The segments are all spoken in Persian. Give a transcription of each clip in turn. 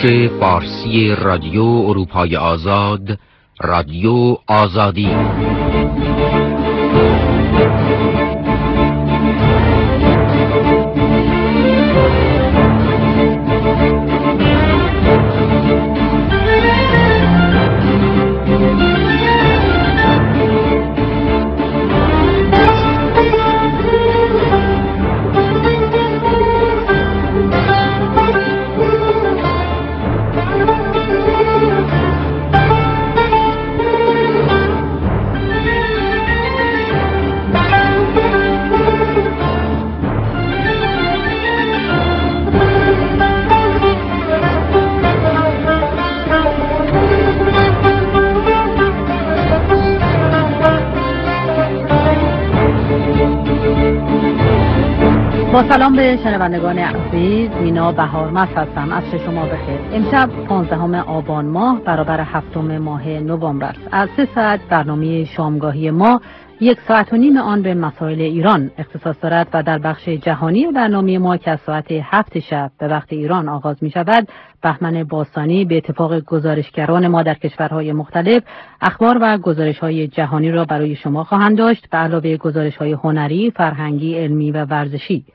بخش فارسی رادیو اروپای آزاد، رادیو آزادی. با سلام به شنوندگان عزیز، مینا بهارمست هستم. عصر شما بخیر. امشب 15 آبان ماه برابر 7 ماه نوامبر است. از 3 ساعت برنامه شامگاهی ما 1 ساعت و نیم آن به مسائل ایران اختصاص دارد و در بخش جهانی برنامه ما که از ساعت 7 شب به وقت ایران آغاز می شود، بهمن باستانی به اتفاق گزارشگران ما در کشورهای مختلف اخبار و گزارش‌های جهانی را برای شما خواهند داشت، به علاوه گزارش‌های هنری، فرهنگی، علمی و ورزشی.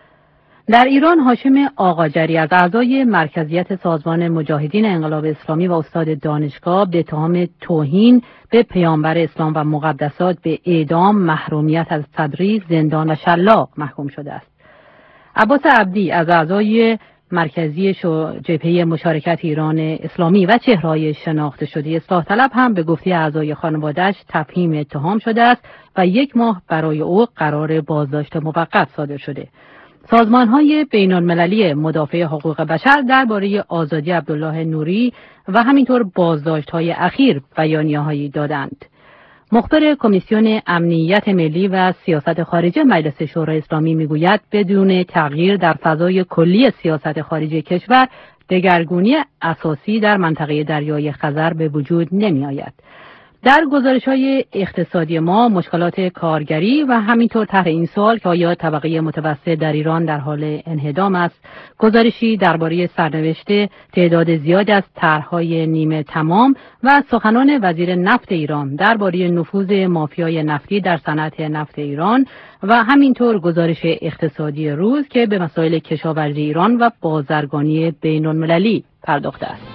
در ایران هاشم آقاجری از اعضای مرکزیت سازمان مجاهدین انقلاب اسلامی و استاد دانشگاه به اتهام توهین به پیامبر اسلام و مقدسات به اعدام، محرومیت از تدریس، زندان و شلاق محکوم شده است. عباس عبدی از اعضای مرکزی جبهه مشارکت ایران اسلامی و چهره‌های شناخته شده اصلاح طلب هم به گفته اعضای خانواده‌اش تفهیم اتهام شده است و 1 ماه برای او قرار بازداشت موقت صادر شده. سازمان‌های بین‌المللی مدافع حقوق بشر درباره آزادی عبدالله نوری و همینطور بازداشت‌های اخیر بیانیه‌هایی دادند. مخبر کمیسیون امنیت ملی و سیاست خارجه مجلس شورای اسلامی میگوید بدون تغییر در فضای کلی سیاست خارجی کشور دگرگونی اساسی در منطقه دریای خزر به وجود نمی‌آید. در گزارش‌های اقتصادی ما مشکلات کارگری و همینطور طرح این سوال که آیا طبقه متوسط در ایران در حال انهدام است، گزارشی درباره سرنوشت تعداد زیاد از طرح‌های نیمه تمام و سخنان وزیر نفت ایران درباره نفوذ مافیای نفتی در صنعت نفت ایران و همینطور گزارش اقتصادی روز که به مسائل کشاورزی ایران و بازرگانی بین‌المللی پرداخته است.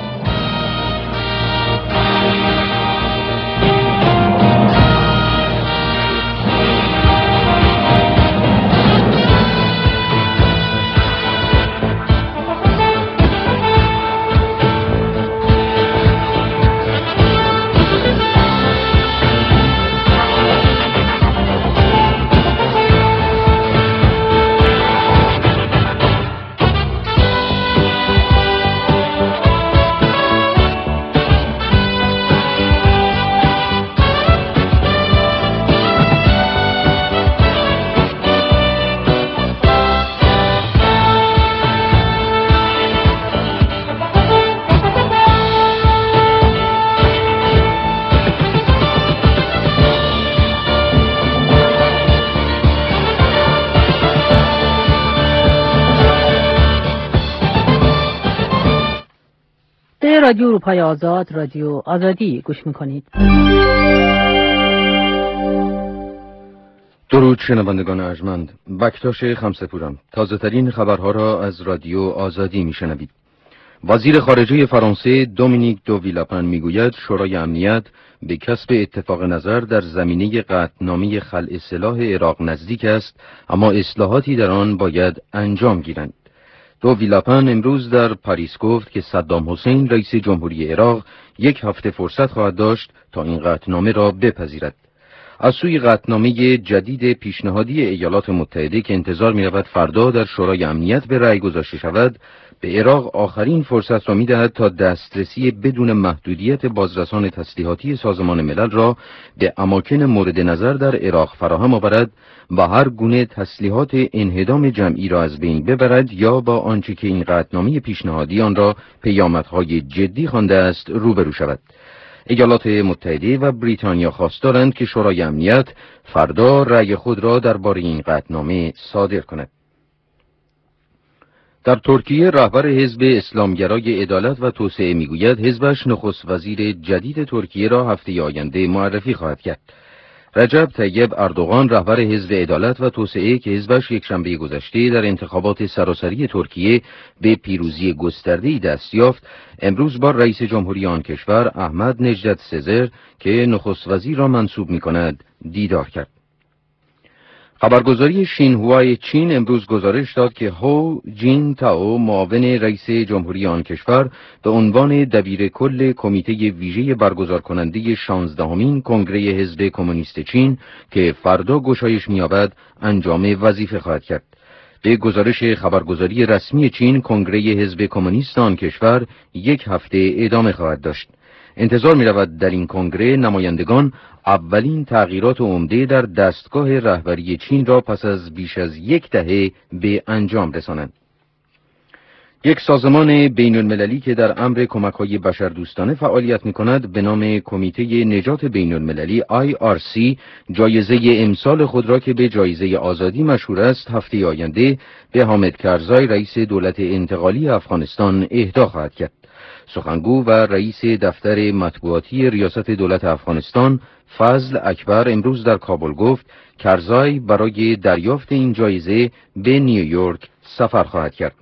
رادیو اروپای آزاد، رادیو آزادی گوش میکنید. درود شنوندگان ارجمند، بکتاش خمسه‌پورم. تازه ترین خبرها را از رادیو آزادی میشنوید. وزیر خارجه فرانسه دومینیک دو ویلاپن میگوید شورای امنیت به کسب اتفاق نظر در زمینه قطعنامه خلع سلاح عراق نزدیک است، اما اصلاحاتی در آن باید انجام گیرند. دو ویلاپن امروز در پاریس گفت که صدام حسین رئیس جمهوری عراق 1 هفته فرصت خواهد داشت تا این قطعنامه را بپذیرد. از سوی قطعنامه جدید پیشنهادی ایالات متحده که انتظار می‌رود فردا در شورای امنیت به رأی گذاشته شود، به عراق آخرین فرصت را می‌دهد تا دسترسی بدون محدودیت بازرسان تسلیحاتی سازمان ملل را به اماکن مورد نظر در عراق فراهم آورد و هر گونه تسلیحات انهدام جمعی را از بین ببرد یا با آنچه که این قطعنامه پیشنهادی آن را پیامدهای جدی خوانده است روبرو شود. ایالات متحده و بریتانیا خواستارند که شورای امنیت فردا رأی خود را درباره این قطعنامه صادر کند. در ترکیه رهبر حزب اسلامگرای عدالت و توسعه میگوید حزبش نخست وزیر جدید ترکیه را هفته آینده معرفی خواهد کرد. رجب طیب اردوغان رهبر حزب عدالت و توسعه که حزبش یکشنبه گذشته در انتخابات سراسری ترکیه به پیروزی گسترده‌ای دست یافت، امروز با رئیس جمهوری آن کشور احمد نژاد سزر که نخست وزیر را منصوب می‌کند دیدار کرد. خبرگزاری شینهوای چین امروز گزارش داد که هو جین تائو معاون رئیس جمهوری آن کشور به عنوان دبیر کل کمیته ویژه برگزار کننده 16مین کنگره حزب کمونیست چین که فردا گشایش می‌یابد انجام وظیفه خواهد کرد. به گزارش خبرگزاری رسمی چین، کنگره حزب کمونیست آن کشور یک هفته ادامه خواهد داشت. انتظار می رود در این کنگره نمایندگان اولین تغییرات عمده در دستگاه رهبری چین را پس از بیش از یک دهه به انجام رسانند. یک سازمان بین المللی که در امر کمک‌های بشردوستانه فعالیت می‌کند به نام کمیته نجات بین المللی IRC جایزه امسال خود را که به جایزه آزادی مشهور است هفته آینده به حامد کرزای رئیس دولت انتقالی افغانستان اهدا خواهد کرد. سخنگو و رئیس دفتر مطبوعاتی ریاست دولت افغانستان فضل اکبر امروز در کابل گفت کرزای برای دریافت این جایزه به نیویورک سفر خواهد کرد.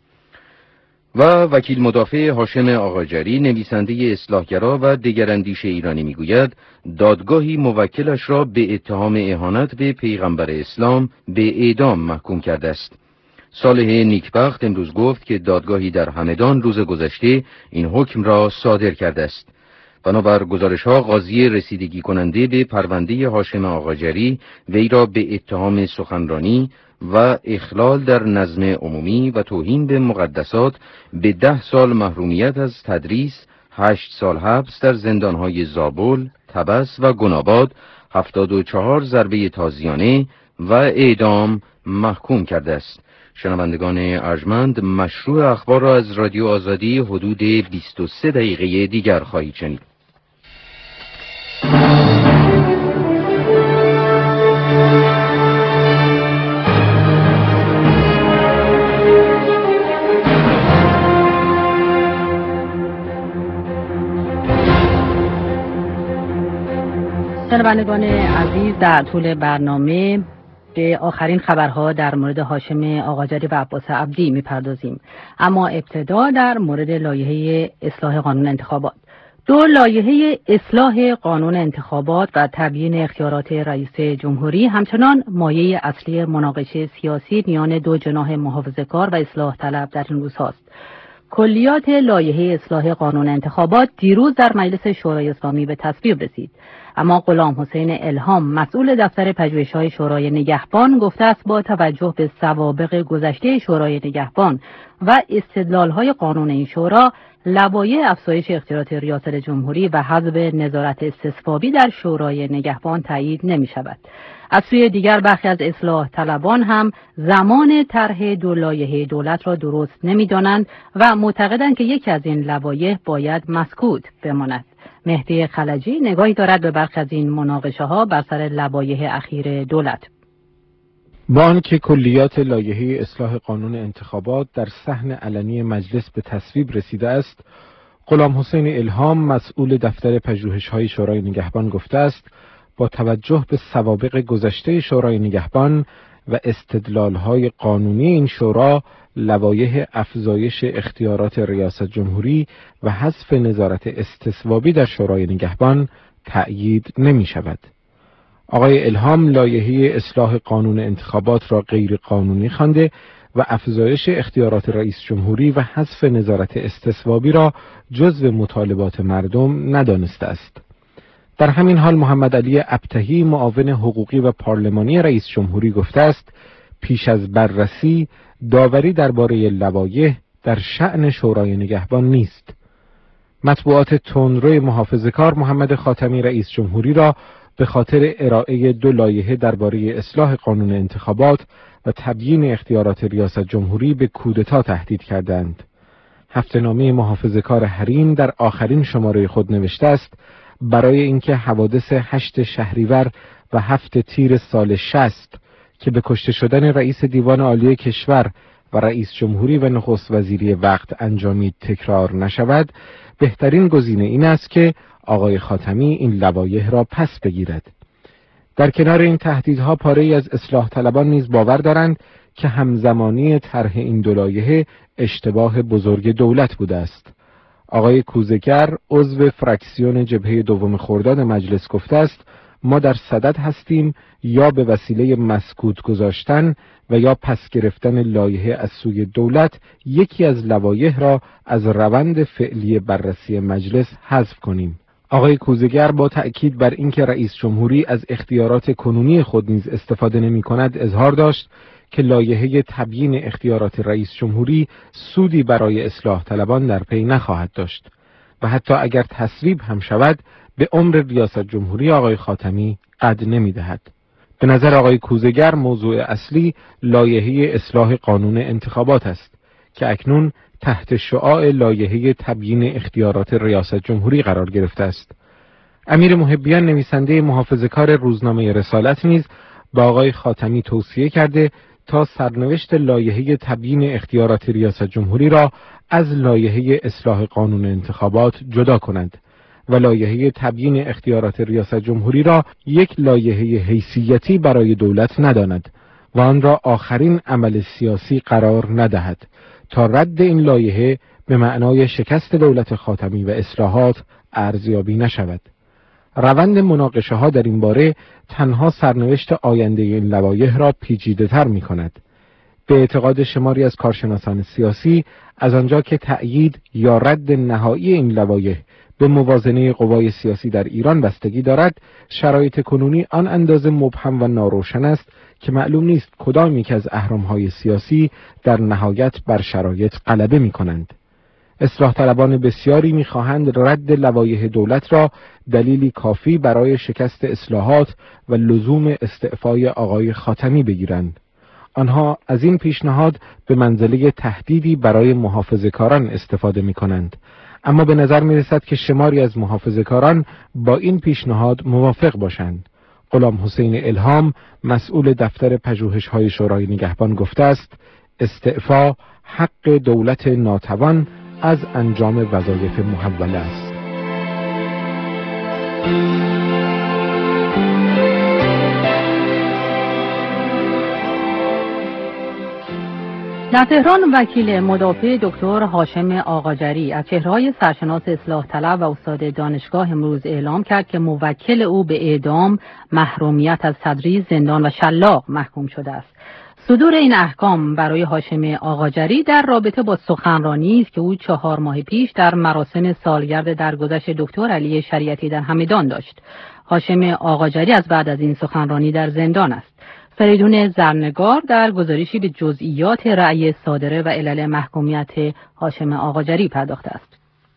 و وکیل مدافع هاشم آقاجری نویسنده اصلاحگرا و دگراندیش ایرانی میگوید دادگاهی موکلش را به اتهام اهانت به پیغمبر اسلام به اعدام محکوم کرده است. صالح نیکبخت امروز گفت که دادگاهی در همدان روز گذشته این حکم را صادر کرده است. بنابر گزارش‌ها قاضی رسیدگی کننده به پرونده هاشم آقاجری وی را به اتهام سخنرانی و اخلال در نظم عمومی و توهین به مقدسات به 10 سال محرومیت از تدریس، 8 سال حبس در زندان‌های زابل، طبس و گناباد، 74 ضربه تازیانه و اعدام محکوم کرده است. شنوندگان ارجمند، مشروع اخبار را از رادیو آزادی حدود 23 دقیقه دیگر خواهید شنید. شنوندگان عزیز، در طول برنامه به آخرین خبرها در مورد هاشم آقاجری و عباس عبدی میپردازیم، اما ابتدا در مورد لایحه اصلاح قانون انتخابات. دو لایحه اصلاح قانون انتخابات و تبیین اختیارات رئیس جمهوری همچنان مایه اصلی مناقشه سیاسی میان دو جناح محافظه‌کار و اصلاح طلب در این روزهاست. کلیات لایحه اصلاح قانون انتخابات دیروز در مجلس شورای اسلامی به تصویب رسید، اما غلام حسین الهام مسئول دفتر پژوهش‌های شورای نگهبان گفته است با توجه به سوابق گذشته شورای نگهبان و استدلال‌های قانون این شورا، لوایح افزایش اختیارات ریاست جمهوری و حذف نظارت استصوابی در شورای نگهبان تایید نمی‌شود. از سوی دیگر برخی از اصلاح طلبان هم زمان طرح دو لایحه دولت را درست نمی‌دانند و معتقدند که یکی از این لوایح باید مسکوت بماند. مهدی خلجی نگاهی دارد به برخی از این مناقشه‌ها بر سر لوایح اخیر دولت. با آنکه کلیات لایحه اصلاح قانون انتخابات در صحن علنی مجلس به تصویب رسیده است، غلام حسین الهام مسئول دفتر پژوهش‌های شورای نگهبان گفته است با توجه به سوابق گذشته شورای نگهبان و استدلال‌های قانونی این شورا، لوایح افزایش اختیارات ریاست جمهوری و حذف نظارت استصوابی در شورای نگهبان تأیید نمی‌شود. آقای الهام لایحه اصلاح قانون انتخابات را غیر قانونی خوانده و افزایش اختیارات رئیس جمهوری و حذف نظارت استصوابی را جزو مطالبات مردم ندانسته است. در همین حال محمد علی ابتهی معاون حقوقی و پارلمانی رئیس جمهوری گفته است پیش از بررسی داوری درباره لوایح در شأن شورای نگهبان نیست. مطبوعات تندروی محافظه‌کار محمد خاتمی رئیس جمهوری را به خاطر ارائه دو لایحه درباره اصلاح قانون انتخابات و تبیین اختیارات ریاست جمهوری به کودتا تهدید کردند. هفته‌نامه محافظه‌کار حریم در آخرین شماره خود نوشته است برای اینکه حوادث 8 شهریور و 7 تیر سال 60 که به کشته شدن رئیس دیوان عالی کشور و رئیس جمهوری و نخست وزیری وقت انجامید تکرار نشود، بهترین گزینه این است که آقای خاتمی این لوایح را پس بگیرد. در کنار این تهدیدها پاره‌ای از اصلاح طلبان نیز باور دارند که همزمانی طرح این دو لایحه اشتباه بزرگ دولت بوده است. آقای کوزهگر عضو فراکسیون جبهه دوم خرداد مجلس گفته است ما در صدد هستیم یا به وسیله مسکوت گذاشتن و یا پس گرفتن لایحه از سوی دولت یکی از لوایح را از روند فعلی بررسی مجلس حذف کنیم. آقای کوزهگر با تأکید بر اینکه رئیس جمهوری از اختیارات کنونی خود نیز استفاده نمی کند اظهار داشت که لایحه تبیین اختیارات رئیس جمهوری سودی برای اصلاح طلبان در پی نخواهد داشت و حتی اگر تصویب هم شود به عمر ریاست جمهوری آقای خاتمی قد نمی دهد. به نظر آقای کوزهگر موضوع اصلی لایحه اصلاح قانون انتخابات است که اکنون تحت شعاع لایحه تبیین اختیارات ریاست جمهوری قرار گرفته است. امیر محبیان نویسنده محافظه‌کار روزنامه رسالت نیز با آقای خاتمی توصیه کرده تا سرنوشت لایحه تبیین اختیارات ریاست جمهوری را از لایحه اصلاح قانون انتخابات جدا کنند و لایحه تبیین اختیارات ریاست جمهوری را یک لایحه حیثیتی برای دولت نداند و آن را آخرین عمل سیاسی قرار ندهد تا رد این لایحه به معنای شکست دولت خاتمی و اصلاحات ارزیابی نشود. روند مناقشه ها در این باره تنها سرنوشت آینده این لوایح را پیچیده تر می کند. به اعتقاد شماری از کارشناسان سیاسی از آنجا که تأیید یا رد نهایی این لوایح به موازنه قوای سیاسی در ایران بستگی دارد، شرایط کنونی آن اندازه مبهم و ناروشن است که معلوم نیست کدام یک از اهرم‌های سیاسی در نهایت بر شرایط غلبه می کنند. اصلاح طلبان بسیاری می‌خواهند رد لوایح دولت را دلیلی کافی برای شکست اصلاحات و لزوم استعفای آقای خاتمی بگیرند. آنها از این پیشنهاد به منزله تهدیدی برای محافظه‌کاران استفاده می‌کنند، اما به نظر می‌رسد که شماری از محافظه‌کاران با این پیشنهاد موافق باشند. غلام حسین الهام مسئول دفتر پژوهش‌های شورای نگهبان گفته است استعفا حق دولت ناتوان از انجام وظایف محوله است. در تهران وکیل مدافع دکتر هاشم آقاجری از چهره‌های سرشناس اصلاح طلب و استاد دانشگاه امروز اعلام کرد که موکل او به اعدام، محرومیت از تدریس، زندان و شلاق محکوم شده است. صدور این احکام برای هاشم آقاجری در رابطه با سخنرانی است که او 4 ماه پیش در مراسم سالگرد درگذشت دکتر علی شریعتی در همدان داشت. هاشم آقاجری از بعد از این سخنرانی در زندان است. فریدون زرنگار در گزارشی به جزئیات رأی صادره و علل محکومیت هاشم آقاجری پرداخته است.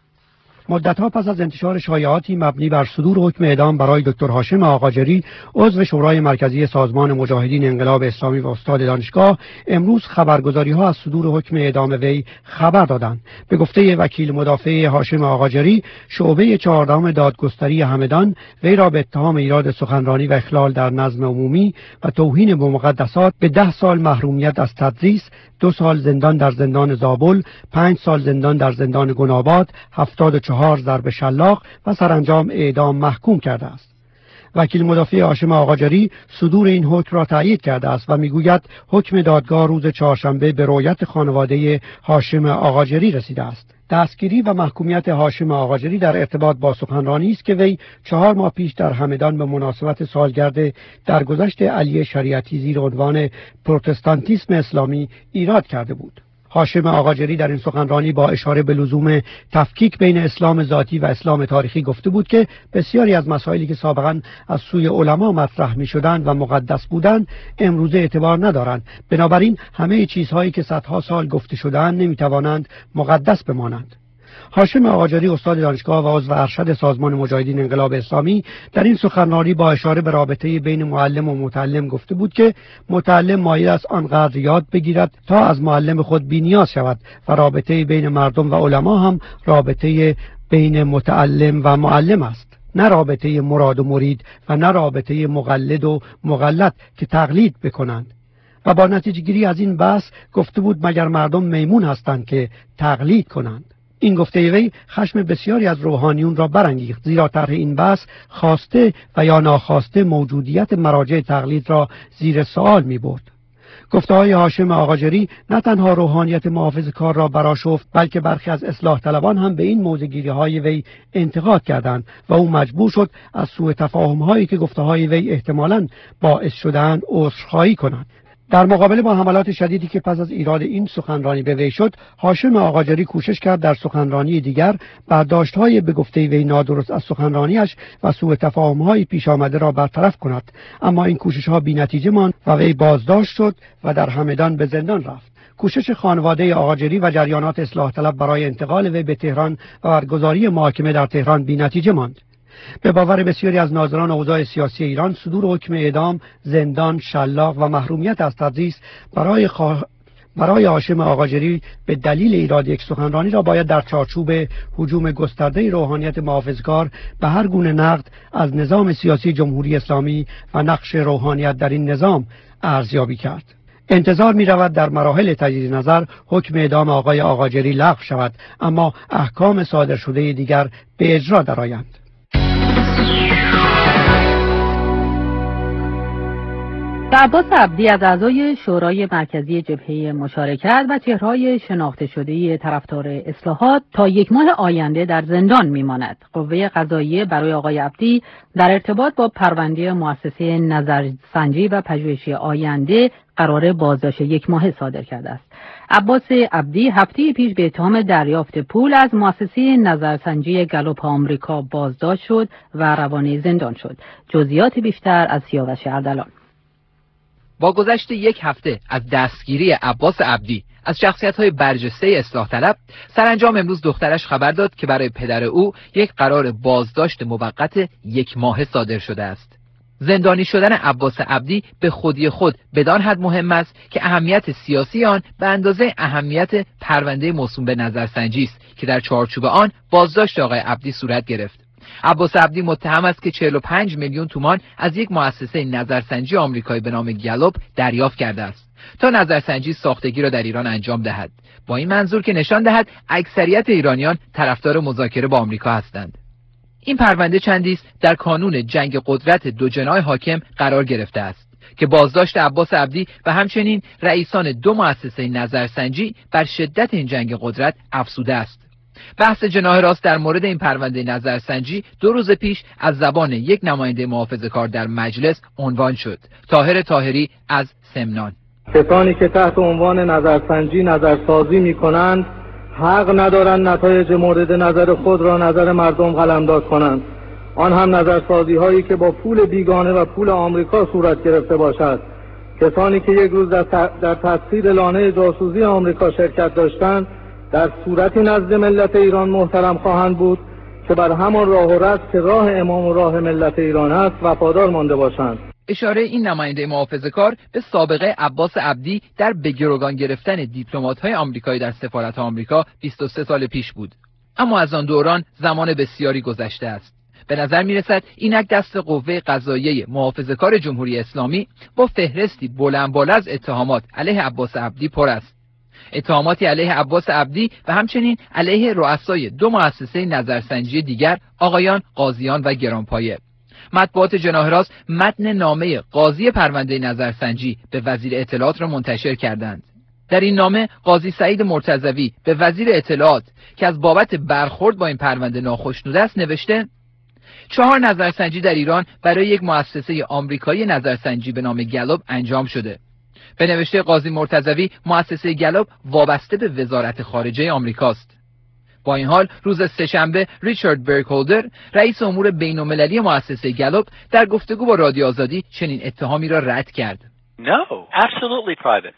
مدت‌ها پس از انتشار شایعاتی مبنی بر صدور حکم اعدام برای دکتر هاشم آقاجری عضو شورای مرکزی سازمان مجاهدین انقلاب اسلامی و استاد دانشگاه، امروز خبرگزاری‌ها از صدور حکم اعدام وی خبر دادند. به گفته وکیل مدافع هاشم آقاجری، شعبه 14 دادگستری همدان وی را به اتهام ایراد سخنرانی و اخلال در نظم عمومی و توهین به مقدسات به 10 سال محرومیت از تدریس، 2 سال زندان در زندان زابل، 5 سال زندان در زندان گناباد، 74 ضرب شلاق و سرانجام اعدام محکوم کرده است. وکیل مدافع هاشم آقاجری صدور این حکم را تایید کرده است و میگوید حکم دادگاه روز چهارشنبه به رؤیت خانواده هاشم آقاجری رسیده است. دستگیری و محکومیت هاشم آقاجری در ارتباط با سخنرانی است که وی 4 ماه پیش در همدان به مناسبت سالگرد درگذشت علی شریعتی زیر عنوان پروتستانتیسم اسلامی ایراد کرده بود. هاشم آقاجری در این سخنرانی با اشاره به لزوم تفکیک بین اسلام ذاتی و اسلام تاریخی گفته بود که بسیاری از مسائلی که سابقا از سوی علما مطرح می شدند و مقدس بودند امروزه اعتبار ندارند. بنابراین همه چیزهایی که صدها سال گفته شدند نمی توانند مقدس بمانند. هاشم آقاجری استاد دانشگاه و عضو ارشد سازمان مجاهدین انقلاب اسلامی در این سخنرانی با اشاره به رابطه بین معلم و متعلم گفته بود که متعلم مایل است آنقدر یاد بگیرد تا از معلم خود بی‌نیاز شود و رابطه بین مردم و علما هم رابطه بین متعلم و معلم است، نه رابطه مراد و مرید و نه رابطه مقلد و مقلد که تقلید بکنند. و با نتیجه گیری از این بحث گفته بود مگر مردم میمون هستند که تقلید کنند. این گفته وی خشم بسیاری از روحانیون را برانگیخت، زیرا طرح این بحث خواسته و یا ناخواسته موجودیت مراجع تقلید را زیر سوال می برد. گفته‌های هاشم آقاجری نه تنها روحانیت محافظه‌کار را برآشفت، بلکه برخی از اصلاح طلبان هم به این موضع‌گیری‌های وی انتقاد کردند و او مجبور شد از سوء تفاهم‌هایی که گفته‌های وی احتمالاً باعث شدند عذرخواهی کند. در مقابله با حملات شدیدی که پس از ایراد این سخنرانی به وی شد، هاشم آقاجری کوشش کرد در سخنرانی دیگر برداشت‌های به گفته وی نادرست از سخنرانیش و سوء تفاهم‌های پیش آمده را برطرف کند، اما این کوشش‌ها بی‌نتیجه ماند و وی بازداشت شد و در همدان به زندان رفت. کوشش خانواده آقاجری و جریانات اصلاح طلب برای انتقال وی به تهران و برگزاری محاکمه در تهران بی‌نتیجه ماند. به باور بسیاری از ناظران اوضاع سیاسی ایران، صدور حکم اعدام، زندان، شلاق و محرومیت از تدریس برای هاشم آقاجری به دلیل ایراد یک سخنرانی را باید در چارچوب هجوم گسترده روحانیت محافظه‌کار به هر گونه نقد از نظام سیاسی جمهوری اسلامی و نقش روحانیت در این نظام ارزیابی کرد. انتظار می رود در مراحل تجدید نظر حکم اعدام آقای آقاجری لغو شود، اما احکام صادر شده دیگر به اجرا درآیند. عباس عبدی از اعضای شورای مرکزی جبهه مشارکت و چهره‌های شناخته شده طرفدار اصلاحات تا 1 ماه آینده در زندان میماند. قوه قضاییه برای آقای عبدی در ارتباط با پرونده مؤسسه نظرسنجی و پژوهشی آینده قرار بازداشت 1 ماهه صادر کرده است. عباس عبدی هفته پیش به اتهام دریافت پول از مؤسسه نظرسنجی گالوپ آمریکا بازداشت شد و روانه زندان شد. جزئیات بیشتر از سیاوش اردلان. با گذشت 1 هفته از دستگیری عباس عبدی از شخصیت‌های برجسته اصلاح طلب، سرانجام امروز دخترش خبر داد که برای پدر او یک قرار بازداشت موقت 1 ماهه صادر شده است. زندانی شدن عباس عبدی به خودی خود بدان حد مهم است که اهمیت سیاسی آن به اندازه اهمیت پرونده موسوم به نظرسنجی است که در چارچوب آن بازداشت آقای عبدی صورت گرفت. عباس عبدی متهم است که 45 میلیون تومان از یک مؤسسه نظرسنجی آمریکایی به نام گالوپ دریافت کرده است تا نظرسنجی ساختگی را در ایران انجام دهد، با این منظور که نشان دهد اکثریت ایرانیان طرفدار مذاکره با آمریکا هستند. این پرونده چندی است در کانون جنگ قدرت دو جناح حاکم قرار گرفته است که بازداشت عباس عبدی و همچنین رئیسان 2 مؤسسه نظرسنجی بر شدت این جنگ قدرت افزوده است. بحث جناح راست در مورد این پرونده نظرسنجی 2 روز پیش از زبان یک نماینده محافظه‌کار در مجلس عنوان شد. طاهر طاهری از سمنان: کسانی که تحت عنوان نظرسنجی نظرسازی می‌کنند حق ندارند نتایج مورد نظر خود را نظر مردم قلمداد کنند، آن هم نظرسازی هایی که با پول بیگانه و پول آمریکا صورت گرفته باشد. کسانی که یک روز در تسخیر لانه جاسوسی آمریکا شرکت داشتند در صورتی نزد ملت ایران محترم خواهند بود که بر همان راه و رسم که راه امام و راه ملت ایران است وفادار مانده باشند. اشاره این نماینده محافظه‌کار به سابقه عباس عبدی در به گروگان گرفتن دیپلمات‌های آمریکایی در سفارت آمریکا 23 سال پیش بود. اما از آن دوران زمان بسیاری گذشته است. به نظر می‌رسد اینک دست قوه قضاییه محافظه‌کار جمهوری اسلامی با فهرستی بلند از اتهامات علیه عباس عبدی پر است. اتهاماتی علیه عباس عبدی و همچنین علیه رؤسای 2 مؤسسه نظرسنجی دیگر، آقایان قاضیان و گرانپایه. مطبوعات جناح راست متن نامه قاضی پرونده نظرسنجی به وزیر اطلاعات را منتشر کردند. در این نامه قاضی سعید مرتضوی به وزیر اطلاعات که از بابت برخورد با این پرونده ناخشنود است نوشته: 4 نظرسنجی در ایران برای یک مؤسسه آمریکایی نظرسنجی به نام گالوپ انجام شده. به نوشته قاضی مرتضوی، مؤسسه گالوپ وابسته به وزارت خارجه آمریکاست. با این حال روز سه‌شنبه ریچارد برکهولدر، رئیس امور بین‌المللی مؤسسه گالوپ، در گفتگو با رادیو آزادی چنین اتهامی را رد کرد. No, absolutely private.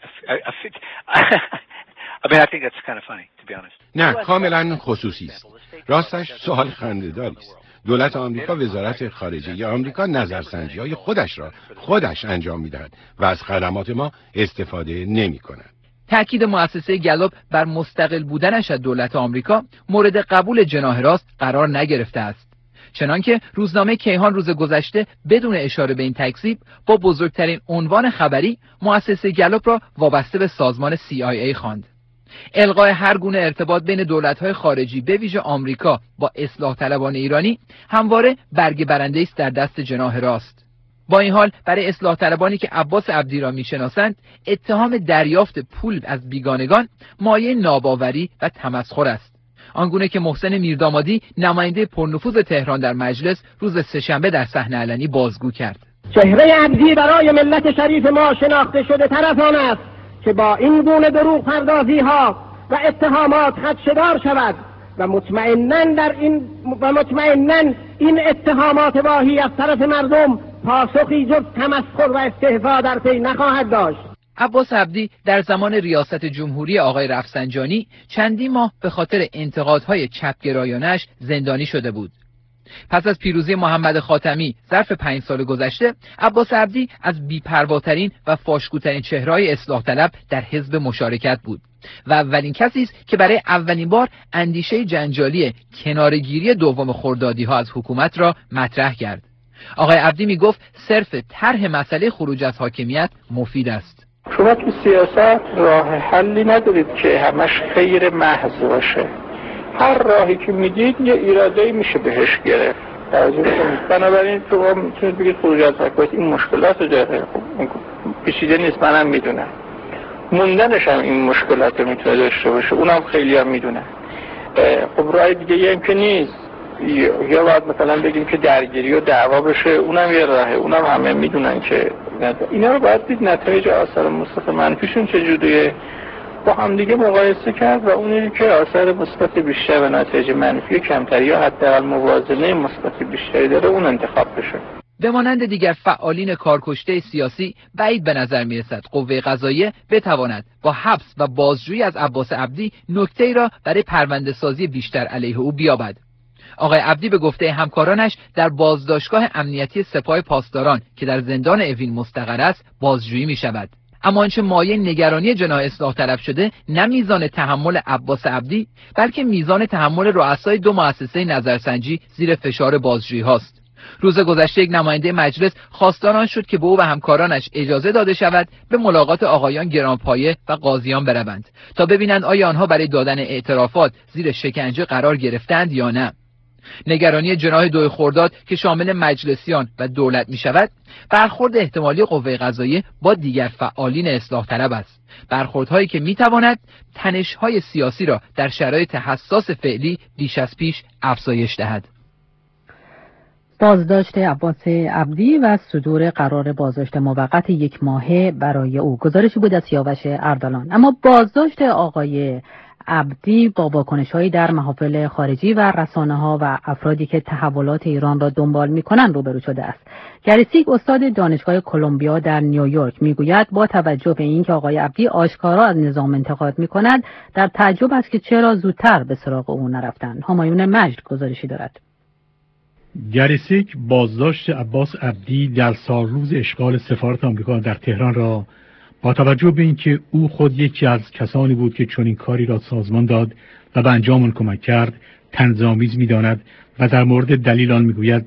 I mean, I think that's kind of funny, to be honest. نه، کاملا خصوصی است. راستش سوال خنده‌داری است. دولت آمریکا، وزارت خارجه آمریکا نظرسنجی‌های خودش انجام می‌دهد و از خدمات ما استفاده نمی‌کند. تأکید مؤسسه گالوپ بر مستقل بودنش از دولت آمریکا مورد قبول جناح راست قرار نگرفته است. چنانکه روزنامه کیهان روز گذشته بدون اشاره به این تکذیب با بزرگترین عنوان خبری مؤسسه گالوپ را وابسته به سازمان CIA خواند. الغای هر گونه ارتباط بین دولت‌های خارجی به ویژه آمریکا با اصلاح طلبان ایرانی همواره برگ برنده است در دست جناح راست. با این حال برای اصلاح طلبانی که عباس عبدی را میشناسند اتهام دریافت پول از بیگانگان مایه ناباوری و تمسخر است. آنگونه که محسن میردامادی نماینده پرنفوذ تهران در مجلس روز سه‌شنبه در صحنه علنی بازگو کرد. چهره عبدی برای ملت شریف ما شناخته شده طرف آن است که با این گونه دروغ پردازی ها و اتهامات خدشه‌دار شود و مطمئناً این اتهامات واهی از طرف مردم پاسخی جز تمسخر و استهزا در پی نخواهد داشت. عباس عبدی در زمان ریاست جمهوری آقای رفسنجانی چندی ماه به خاطر انتقادهای چپگرایانش زندانی شده بود. پس از پیروزی محمد خاتمی ظرف 5 سال گذشته، عباس عبدی از بی‌پرواترین و فاشگوترین چهره‌های اصلاح طلب در حزب مشارکت بود و اولین کسی است که برای اولین بار اندیشه جنجالی کنارگیری دوم خردادی‌ها از حکومت را مطرح کرد. آقای عبدی میگفت صرف طرح مسئله خروج از حاکمیت مفید است. شما تو سیاست راه حلی ندارید که همش خیر محض باشه. هر راهی که میدید یه ایراده‌ای میشه بهش گرفت. بنابراین شما میتونید بگید خروج از حاکمیت این مشکلات رو داره. خب پیچیده نیست، منم میدونم. موندنش هم این مشکلات رو میتونه داشته باشه، اونم خیلی هم میدونن. خب راه دیگه هم که نیست. یا باید مثلا بگیم که درگیری و دعوا بشه، اونم یه راهه، اونم همه میدونن که اینا رو باید دید نتایج آثار مثبت منفیشون چجوریه با هم دیگه مقایسه کرد و اونی که آثار مثبت بیشتر و نتایج منفی کمتری یا حداقل موازنه مثبت بیشتری داره اون انتخاب بشه. به مانند دیگر فعالین کارکشته سیاسی بعید به نظر میرسد قوه قضاییه بتواند با حبس و بازجویی از عباس عبدی نکته‌ای را برای پرونده سازی بیشتر علیه او بیابد. آقای عبدی به گفته همکارانش در بازداشتگاه امنیتی سپاه پاسداران که در زندان اوین مستقر است بازجویی می شود. اما آنچه مایه نگرانی جناح اصلاح طلب شده نه میزان تحمل عباس عبدی بلکه میزان تحمل رؤسای 2 مؤسسه نظرسنجی زیر فشار بازجویی هاست. روز گذشته یک نماینده مجلس خواستار آن شد که به او و همکارانش اجازه داده شود به ملاقات آقایان گرانپایه و قاضیان بروند تا ببینند آیا آنها برای دادن اعترافات زیر شکنجه قرار گرفتند یا نه. نگرانی جناح 2 خرداد که شامل مجلسیان و دولت می شود، برخورد احتمالی قوه قضاییه با دیگر فعالین اصلاح طلب است. برخوردهایی که می تواند تنش‌های سیاسی را در شرایط حساس فعلی بیش از پیش افزایش دهد. بازداشت عباس عبدی و صدور قرار بازداشت موقت 1 ماهه برای او گزارشی بود از سیاوش اردلان. اما بازداشت آقای عبدی با واکنش‌هایی در محافل خارجی و رسانه‌ها و افرادی که تحولات ایران را دنبال می‌کنند روبرو شده است. گریسیک استاد دانشگاه کلمبیا در نیویورک می‌گوید با توجه به اینکه آقای عبدی آشکارا از نظام انتقاد می‌کند، در تعجب است که چرا زودتر به سراغ او نرفتند. همایون مجد گزارشی دارد. گریسیک بازداشت عباس عبدی در سالروز اشغال سفارت آمریکا در تهران را با توجه به اینکه او خود یکی از کسانی بود که چنین کاری را سازمان داد و به انجام آن کمک کرد طنزآمیز می‌داند و در مورد دلیل آن می‌گوید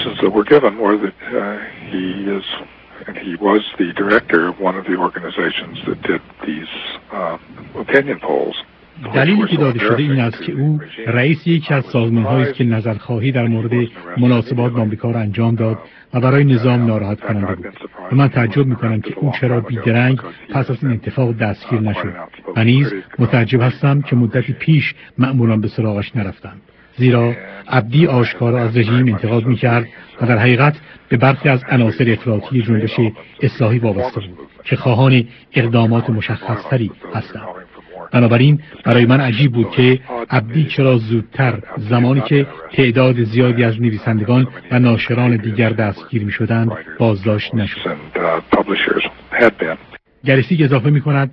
he was the director of one of the organizations that did these opinion polls. دلیلی که داده شده این است که او رئیس یکی از سازمان‌هایی است که نظرخواهی در مورد مناسبات با آمریکا را انجام داد و برای نظام ناراحت کننده بود. و من تعجب می‌کنم که او چرا بیدرنگ پس از این اتفاق دستگیر نشد. و نیز متعجب هستم که مدتی پیش مأموران به سراغش نرفتند. زیرا عبدی آشکارا از رژیم انتقاد می‌کرد و در حقیقت به برخی از عناصر افراطی جنبش اصلاحی وابسته بود که خواهان اقدامات مشخص‌تری هستند. بنابراین برای من عجیب بود که عبدی چرا زودتر زمانی که تعداد زیادی از نویسندگان و ناشران دیگر دستگیر می شدند بازداشت نشد. گریسیک اضافه می کند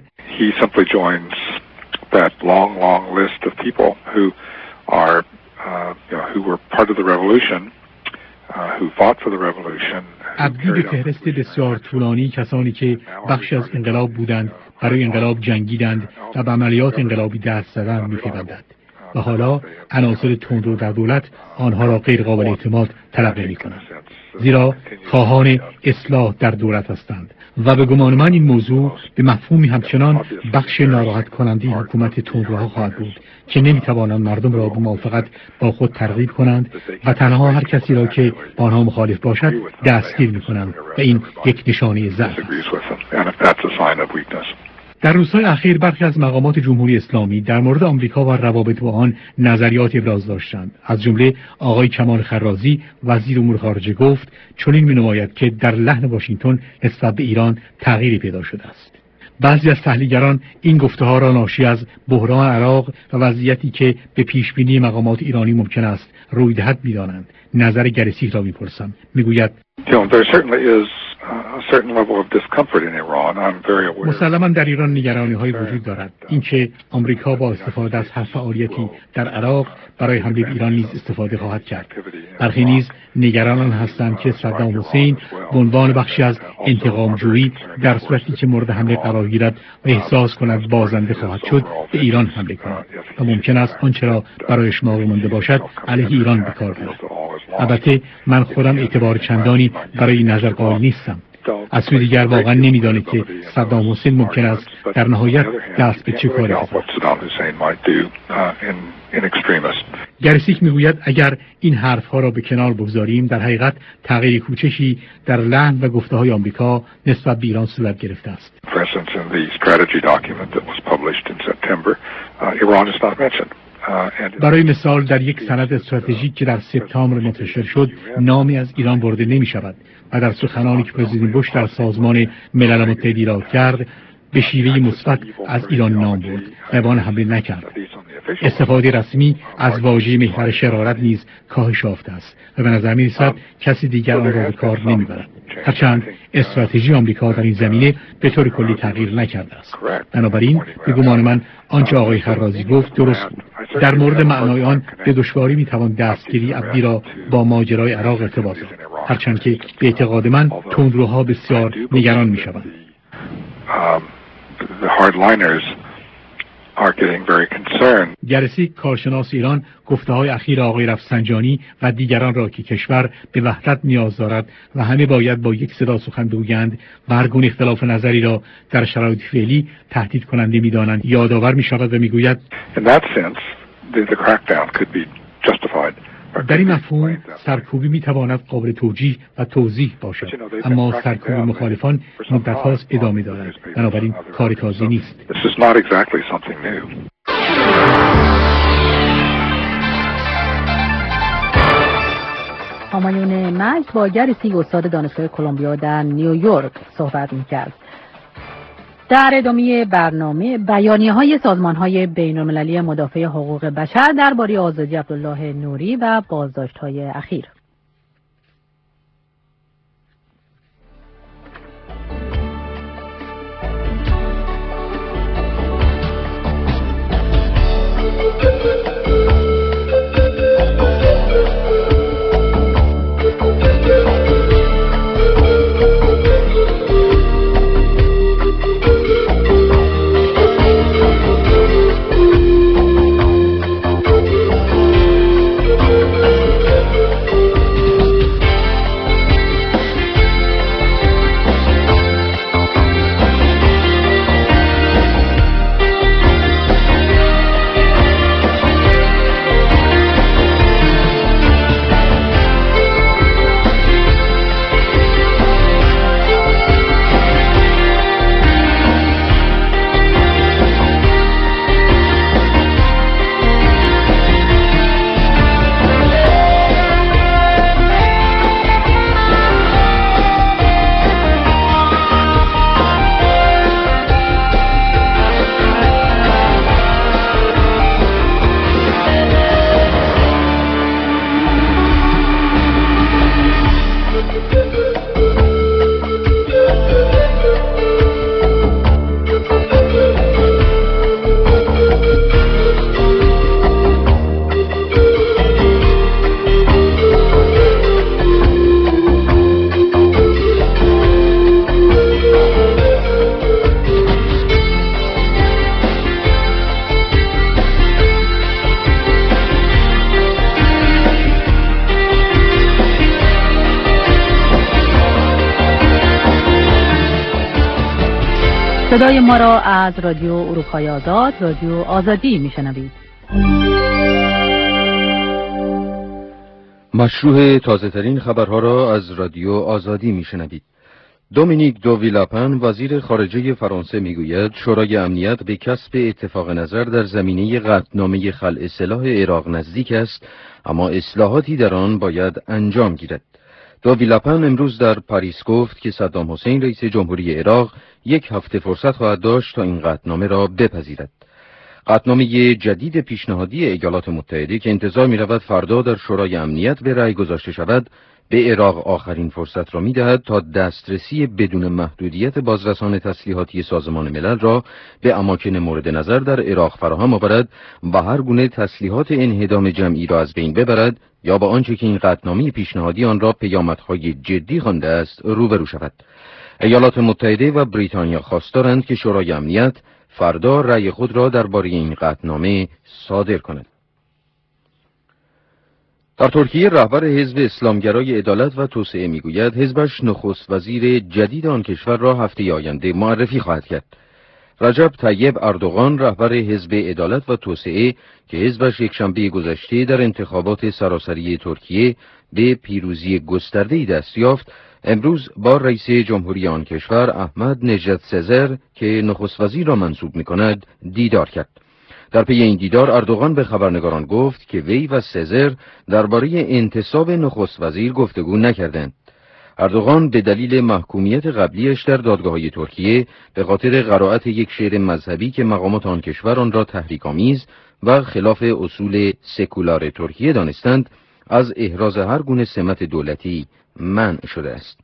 عبدی به فهرست بسیار طولانی کسانی که بخشی از انقلاب بودند برای انقلاب جنگیدند و به عملیات انقلابی دست زدند می‌پیوندد. و حالا عناصر تندرو در دولت آنها را غیر قابل اعتماد تلقی می‌کنند، زیرا خواهان اصلاح در دولت هستند و به گمان من این موضوع به مفهومی همچنان بخش ناراحت کننده حکومت تندروها خواهد بود که نمی‌توانند مردم را به موافقت با خود ترغیب کنند و تنها هر کسی را که با آنها مخالف باشد دستگیر می‌کنند و این یک نشانه ضعف است. در روزهای اخیر برخی از مقامات جمهوری اسلامی در مورد آمریکا و روابط با آن نظریات ابراز داشتند. از جمله آقای کمال خرازی وزیر امور خارجه گفت چنین می‌نماید که در لحن واشنگتن نسبت به ایران تغییری پیدا شده است. بعضی از تحلیلگران این گفته‌ها را ناشی از بحران عراق و وضعیتی که به پیشبینی مقامات ایرانی ممکن است روی دهد می‌دانند. نظر گرسیح را می‌پرسم. می‌گوید مسلماً در ایران نگرانی‌های وجود دارد. اینکه آمریکا با استفاده از هر فعالیتی در عراق برای حمله به ایران نیز استفاده خواهد کرد. برخی نیز نگران هستند که صدام حسین به عنوان بخشی از انتقام جویی در صورتی که مورد حمله قرار گیرد و احساس کند بازنده خواهد شد به ایران حمله کند و ممکن است آنچه را برای شما مانده باشد علیه ایران به کار برد. البته من خودم اعتبار چندانی برای این نظر قائل نیستم. از سوی دیگر واقعا نمی‌دانید که صدام حسین ممکن است در نهایت دست به چه کاری بزند. گرسیک میگوید اگر این حرفها را به کنار بگذاریم در حقیقت تغییر کوچکی در لحن و گفته‌های آمریکا نسبت به ایران صورت گرفته است. برای مثال در یک سند استراتژیک که در سپتامبر منتشر شد نامی از ایران برده نمی شود و در سخنانی که پرزیدنت بوش در سازمان ملل متحد ایراد کرد به شیوه مثبت از ایران نام برد و به آن حمله نکرد. استفاده رسمی از واژه محور شرارت نیز کاهش یافته است و به نظر می رسد کسی دیگر آن را به کار نمیبرد، هرچند استراتژی آمریکا در این زمینه به طور کلی تغییر نکرده است. بنابراین به گمان من آنچه آقای خرازی گفت درست بود. در مورد معنای آن به دشواری میتوان دستگیری ابدی را با ماجرای عراق ارتباط داد، هرچند که به اعتقاد من تندروها بسیار نگران میشوند. گرسی کارشناس ایران گفته‌های اخیر آقای رفسنجانی و دیگران را که کشور به وحدت نیاز دارد و همه باید با یک صدا سخن بگویند و هر گونه اختلاف نظری را در شرایط فعلی تهدید کننده می‌دانند یادآور می‌شود و می‌گوید در این مفهوم سرکوبی می‌تواند قابل توجیه و توضیح باشد، اما سرکوب مخالفان مدت‌هاست ادامه دارد، بنابراین کار تازه نیست. همایون مجد با گرسیگ استاد دانشگاه کلمبیا در نیویورک صحبت می‌کرد. در ادامه برنامه بیانیه‌های سازمان‌های بین‌المللی مدافع حقوق بشر درباره آزادی عبدالله نوری و بازداشت‌های اخیر. صدای ما را از رادیو اروپای آزاد، رادیو آزادی میشنوید. مشروع تازه‌ترین خبرها را از رادیو آزادی میشنوید. دومینیک دو ویلاپن وزیر خارجه فرانسه میگوید شورای امنیت به کسب اتفاق نظر در زمینه قطعنامه خلع سلاح عراق نزدیک است، اما اصلاحاتی در آن باید انجام گیرد. دو ویلاپن امروز در پاریس گفت که صدام حسین رئیس جمهوری عراق 1 هفته فرصت خواهد داشت تا این قطعنامه را بپذیرد. قطعنامه جدید پیشنهادی ایالات متحده که انتظار می‌رود فردا در شورای امنیت به رأی گذاشته شود، به عراق آخرین فرصت را می‌دهد تا دسترسی بدون محدودیت بازرسان تسلیحاتی سازمان ملل را به اماکن مورد نظر در عراق فراهم آورد و هر گونه تسلیحات انهدام جمعی را از بین ببرد یا با آنچه که این قطعنامه پیشنهادی آن را پیامدهای جدی خوانده است روبرو شود. ایالات متحده و بریتانیا خواستارند که شورای امنیت فردا رأی خود را درباره این قطعنامه صادر کند. در ترکیه رهبر حزب اسلامگرای عدالت و توسعه میگوید حزبش نخست وزیر جدید آن کشور را هفته آینده معرفی خواهد کرد. رجب طیب اردوغان رهبر حزب عدالت و توسعه که حزبش یکشنبه گذشته در انتخابات سراسری ترکیه به پیروزی گسترده‌ای دست یافت، امروز با رئیس جمهوری آن کشور احمد نژاد سزر که نخست وزیر را منصوب می‌کند دیدار کرد. در پی این دیدار اردوغان به خبرنگاران گفت که وی و سزر درباره انتصاب نخست وزیر گفتگو نکردند. اردوغان به دلیل محکومیت قبلیش در دادگاه‌های ترکیه به خاطر قرائت یک شعر مذهبی که مقامات آن کشور آن را تحریک‌آمیز و خلاف اصول سکولار ترکیه دانستند، از احراز هر گونه سمت دولتی منع شده است.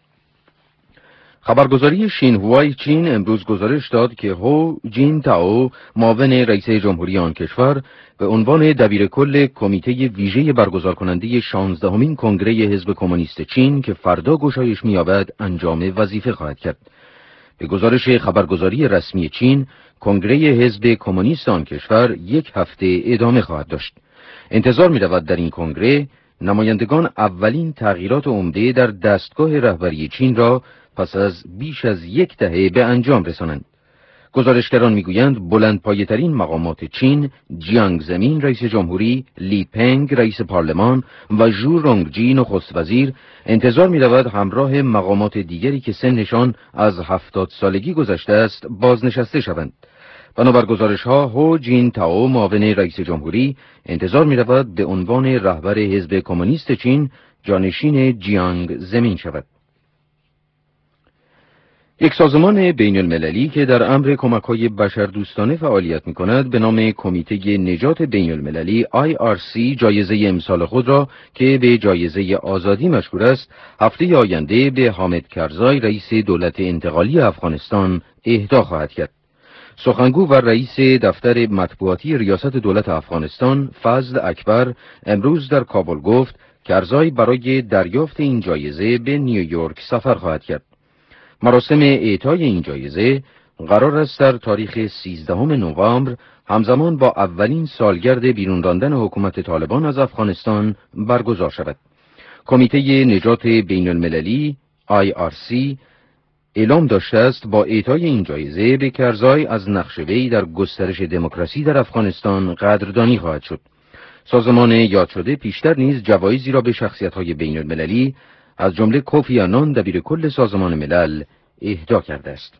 خبرگزاری شینهوای چین امروز گزارش داد که هو جین تائو معاون رئیس جمهوری آن کشور به عنوان دبیرکل کمیته ویژه برگزار کننده 16مین کنگره حزب کمونیست چین که فردا گشایش می‌یابد انجام وظیفه خواهد کرد. به گزارش خبرگزاری رسمی چین، کنگره حزب کمونیست آن کشور 1 هفته ادامه خواهد داشت. انتظار می‌رود در این کنگره نمایندگان اولین تغییرات عمده در دستگاه رهبری چین را پس از بیش از 10 دهه به انجام رسانند. گزارشگران میگویند بلندپایه‌ترین مقامات چین، جیانگ زمین رئیس جمهوری، لی پنگ رئیس پارلمان و ژو رونگجی نخست وزیر انتظار می‌رود همراه مقامات دیگری که سنشان از 70 سالگی گذشته است بازنشسته شوند. بنابر گزارش‌ها هو جین تائو معاون رئیس جمهوری انتظار می‌رود به عنوان رهبر حزب کمونیست چین جانشین جیانگ زمین شود. یک سازمان بین المللی که در امر کمک‌های بشردوستانه فعالیت می‌کند به نام کمیته نجات بین المللی IRC جایزه امسال خود را که به جایزه آزادی مشهور است هفته آینده به حامد کرزای رئیس دولت انتقالی افغانستان اهدا خواهد کرد. سخنگو و رئیس دفتر مطبوعاتی ریاست دولت افغانستان فضل اکبر امروز در کابل گفت کرزای برای دریافت این جایزه به نیویورک سفر خواهد کرد. مراسم اعطای این جایزه قرار است در تاریخ 13 نوامبر همزمان با اولین سالگرد بیرون راندن حکومت طالبان از افغانستان برگزار شود. کمیته نجات بین المللی IRC اعلام داشته است با اعطای این جایزه به کرزای از نقش وی در گسترش دموکراسی در افغانستان قدردانی خواهد شد. سازمان یاد شده پیشتر نیز جوایزی را به شخصیت‌های بین المللی از جمله کوفی آنان دبیرکل سازمان ملل اهدا کرده است.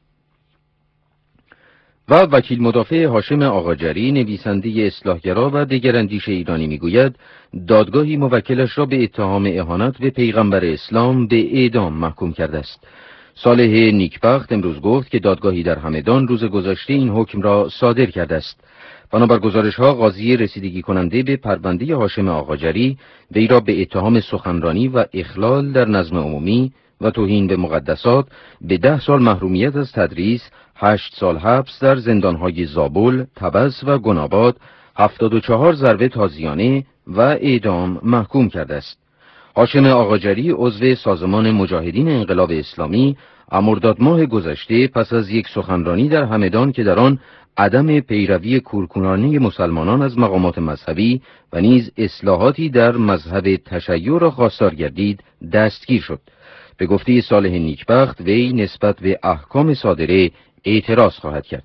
و وکیل مدافع هاشم آقاجری نویسنده اصلاحگرا و دگراندیش ایرانی میگوید دادگاهی موکلش را به اتهام اهانت به پیغمبر اسلام به اعدام محکوم کرده است. صالح نیکبخت امروز گفت که دادگاهی در همدان روز گذشته این حکم را صادر کرده است. بنابر گزارش‌ها قاضی رسیدگی کننده به پرونده هاشم آقاجری وی را به اتهام سخنرانی و اخلال در نظم عمومی و توهین به مقدسات به 10 سال محرومیت از تدریس، 8 سال حبس در زندان‌های زابل، طبس و گناباد، 74 ضربه تازیانه و اعدام محکوم کرده است. هاشم آقاجری عضو سازمان مجاهدین انقلاب اسلامی مرداد ماه گذشته پس از یک سخنرانی در همدان که در آن عدم پیروی کورکورانه مسلمانان از مقامات مذهبی و نیز اصلاحاتی در مذهب تشیع را خواستار گردید دستگیر شد. به گفته صالح نیکبخت وی نسبت به احکام صادره اعتراض خواهد کرد.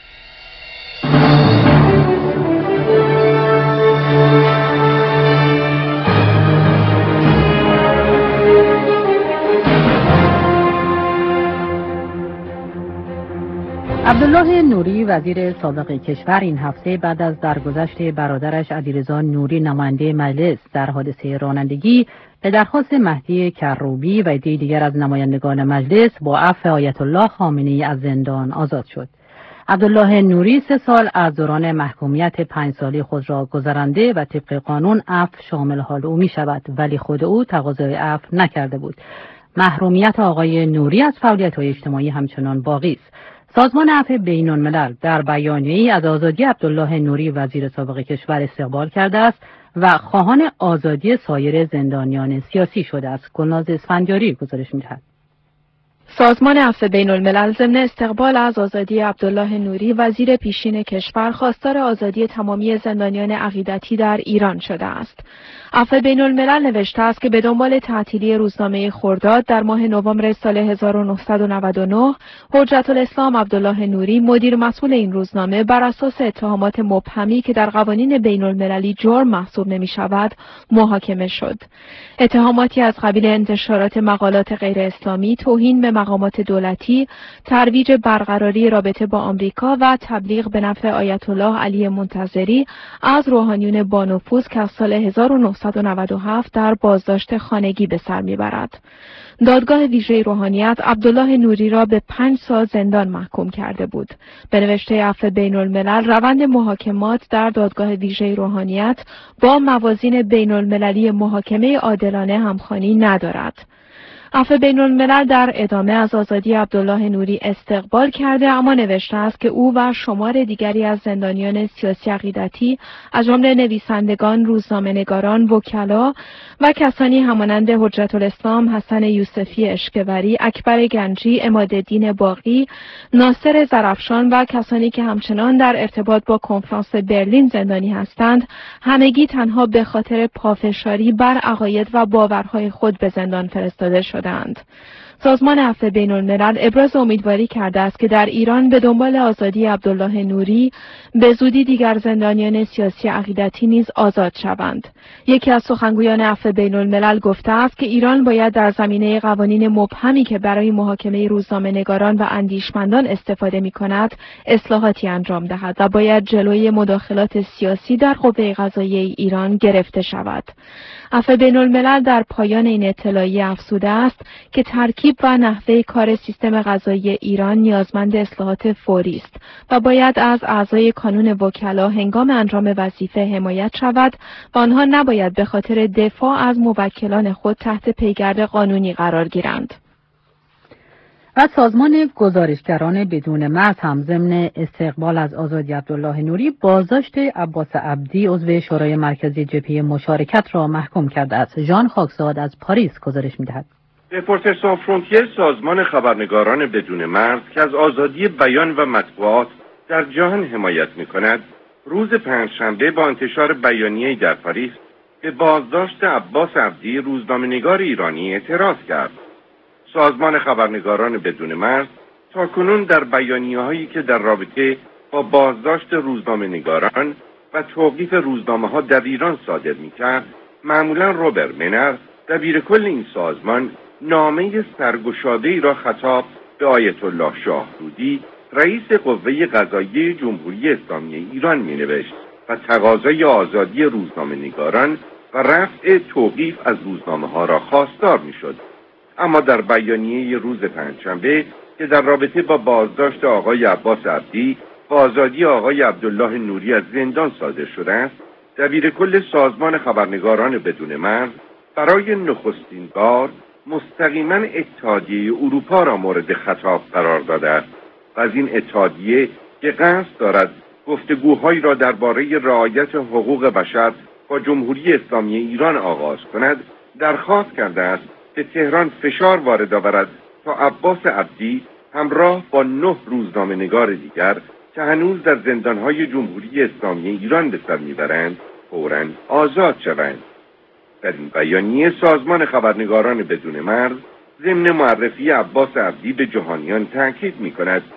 عبدالله نوری وزیر سابق کشور این هفته بعد از درگذشت برادرش علیرضا نوری نماینده مجلس در حادثه رانندگی به درخواست مهدی کروبی و عده‌ای دیگر از نمایندگان مجلس با عفو آیت الله خامنه‌ای از زندان آزاد شد. عبدالله نوری 3 سال از دوران محکومیت 5 سالی خود را گذرانده و طبق قانون عفو شامل حال او می شود، ولی خود او تقاضای عفو نکرده بود. محرومیت آقای نوری از فعالیت‌های اجتماعی همچنان باقی است. سازمان عفو بین‌الملل در بیانیه‌ای از آزادی عبدالله نوری وزیر سابق کشور استقبال کرده است و خواهان آزادی سایر زندانیان سیاسی شده است. گلناز اسفندیاری گزارش می‌دهد. سازمان عفو بین‌الملل ضمن استقبال از آزادی عبدالله نوری وزیر پیشین کشور خواستار آزادی تمامی زندانیان عقیدتی در ایران شده است. عفو بین‌الملل نوشته است که به دنبال تعطیلی روزنامه خرداد در ماه نوامبر سال 1999 حجت الاسلام عبدالله نوری مدیر مسئول این روزنامه بر اساس اتهامات مبهمی که در قوانین بین‌المللی جرم محسوب نمی‌شود محاکمه شد. اتهاماتی از قبیل انتشارات مقالات غیر اسلامی، توهین به مقامات دولتی، ترویج برقراری رابطه با آمریکا و تبلیغ به نفع آیت الله علی منتظری از روحانیون بانفوذ که از سال 1997 در بازداشت خانگی به سر میبرد. دادگاه ویژه روحانیت عبدالله نوری را به 5 سال زندان محکوم کرده بود. به نوشته عفو بین‌الملل روند محاکمات در دادگاه ویژه روحانیت با موازین بین‌المللی محاکمه عادلانه همخوانی ندارد. عفو بین‌الملل در ادامه از آزادی عبدالله نوری استقبال کرده، اما نوشته است که او و شمار دیگری از زندانیان سیاسی عقیدتی از جمله نویسندگان، روزنامه‌نگاران، وکلا و کسانی همانند حجت الاسلام حسن یوسفی اشکوری، اکبر گنجی، عمادالدین باقی، ناصر زرافشان و کسانی که همچنان در ارتباط با کنفرانس برلین زندانی هستند، همگی تنها به خاطر پافشاری بر عقاید و باورهای خود به زندان فرستاده شدند. سازمان عفو بین‌الملل ابراز امیدواری کرده است که در ایران به دنبال آزادی عبدالله نوری به زودی دیگر زندانیان سیاسی عقیدتی نیز آزاد شوند. یکی از سخنگویان عفو بین‌الملل گفته است که ایران باید در زمینه قوانین مبهمی که برای محاکمه روزنامه‌نگاران و اندیشمندان استفاده می‌کند اصلاحاتی انجام دهد و باید جلوی مداخلات سیاسی در قوه قضاییه ایران گرفته شود. عفو بین‌الملل در پایان این اطلاعیه افزوده است که ترکیب و نحوه کار سیستم قضایی ایران نیازمند اصلاحات فوری است و باید از اعضای کانون وکلا هنگام انجام وظیفه حمایت شود و آنها نباید به خاطر دفاع از موکلان خود تحت پیگرد قانونی قرار گیرند. و سازمان گزارشگران بدون مرز هم ضمن استقبال از آزادی عبدالله نوری بازداشت عباس عبدی عضو شورای مرکزی جبهه مشارکت را محکوم کرده است. ژان خاکزاد از پاریس گزارش می‌دهد. رپورتر سان فرونتیر، سازمان خبرنگاران بدون مرز که از آزادی بیان و مطبوعات در جهان حمایت می‌کند، روز پنجشنبه با انتشار بیانیه‌ای در پاریس به بازداشت عباس عبدی روزنامه‌نگار ایرانی اعتراض کرد. سازمان خبرنگاران بدون مرز تاکنون در بیانیه‌هایی که در رابطه با بازداشت روزنامه‌نگاران و توقیف روزنامه‌ها در ایران صادر می‌کرد، معمولاً روبرت منر، دبیر کل این سازمان، نامه سرگشاده‌ای را خطاب به آیت الله شاهرودی، رئیس قوه قضاییه جمهوری اسلامی ایران می‌نوشت و تقاضای آزادی روزنامه‌نگاران و رفع توقیف از روزنامه‌ها را خواستار می‌شد. اما در بیانیه روز پنجشنبه که در رابطه با بازداشت آقای عباس عبدی و آزادی آقای عبدالله نوری از زندان صادر شده است، دبیر کل سازمان خبرنگاران بدون مرز برای نخستین بار مستقیما اتحادیه اروپا را مورد خطاب قرار داده است و از این اتحادیه که قصد دارد گفتگوهایی را درباره رعایت حقوق بشر با جمهوری اسلامی ایران آغاز کند، درخواست کرده است به تهران فشار وارد آورد تا عباس عبدی همراه با 9 روزنامه‌نگار دیگر که هنوز در زندانهای جمهوری اسلامی ایران به سر میبرند فوراً آزاد شوند. در این بیانیه سازمان خبرنگاران بدون مرز ضمن معرفی عباس عبدی به جهانیان تاکید می‌کند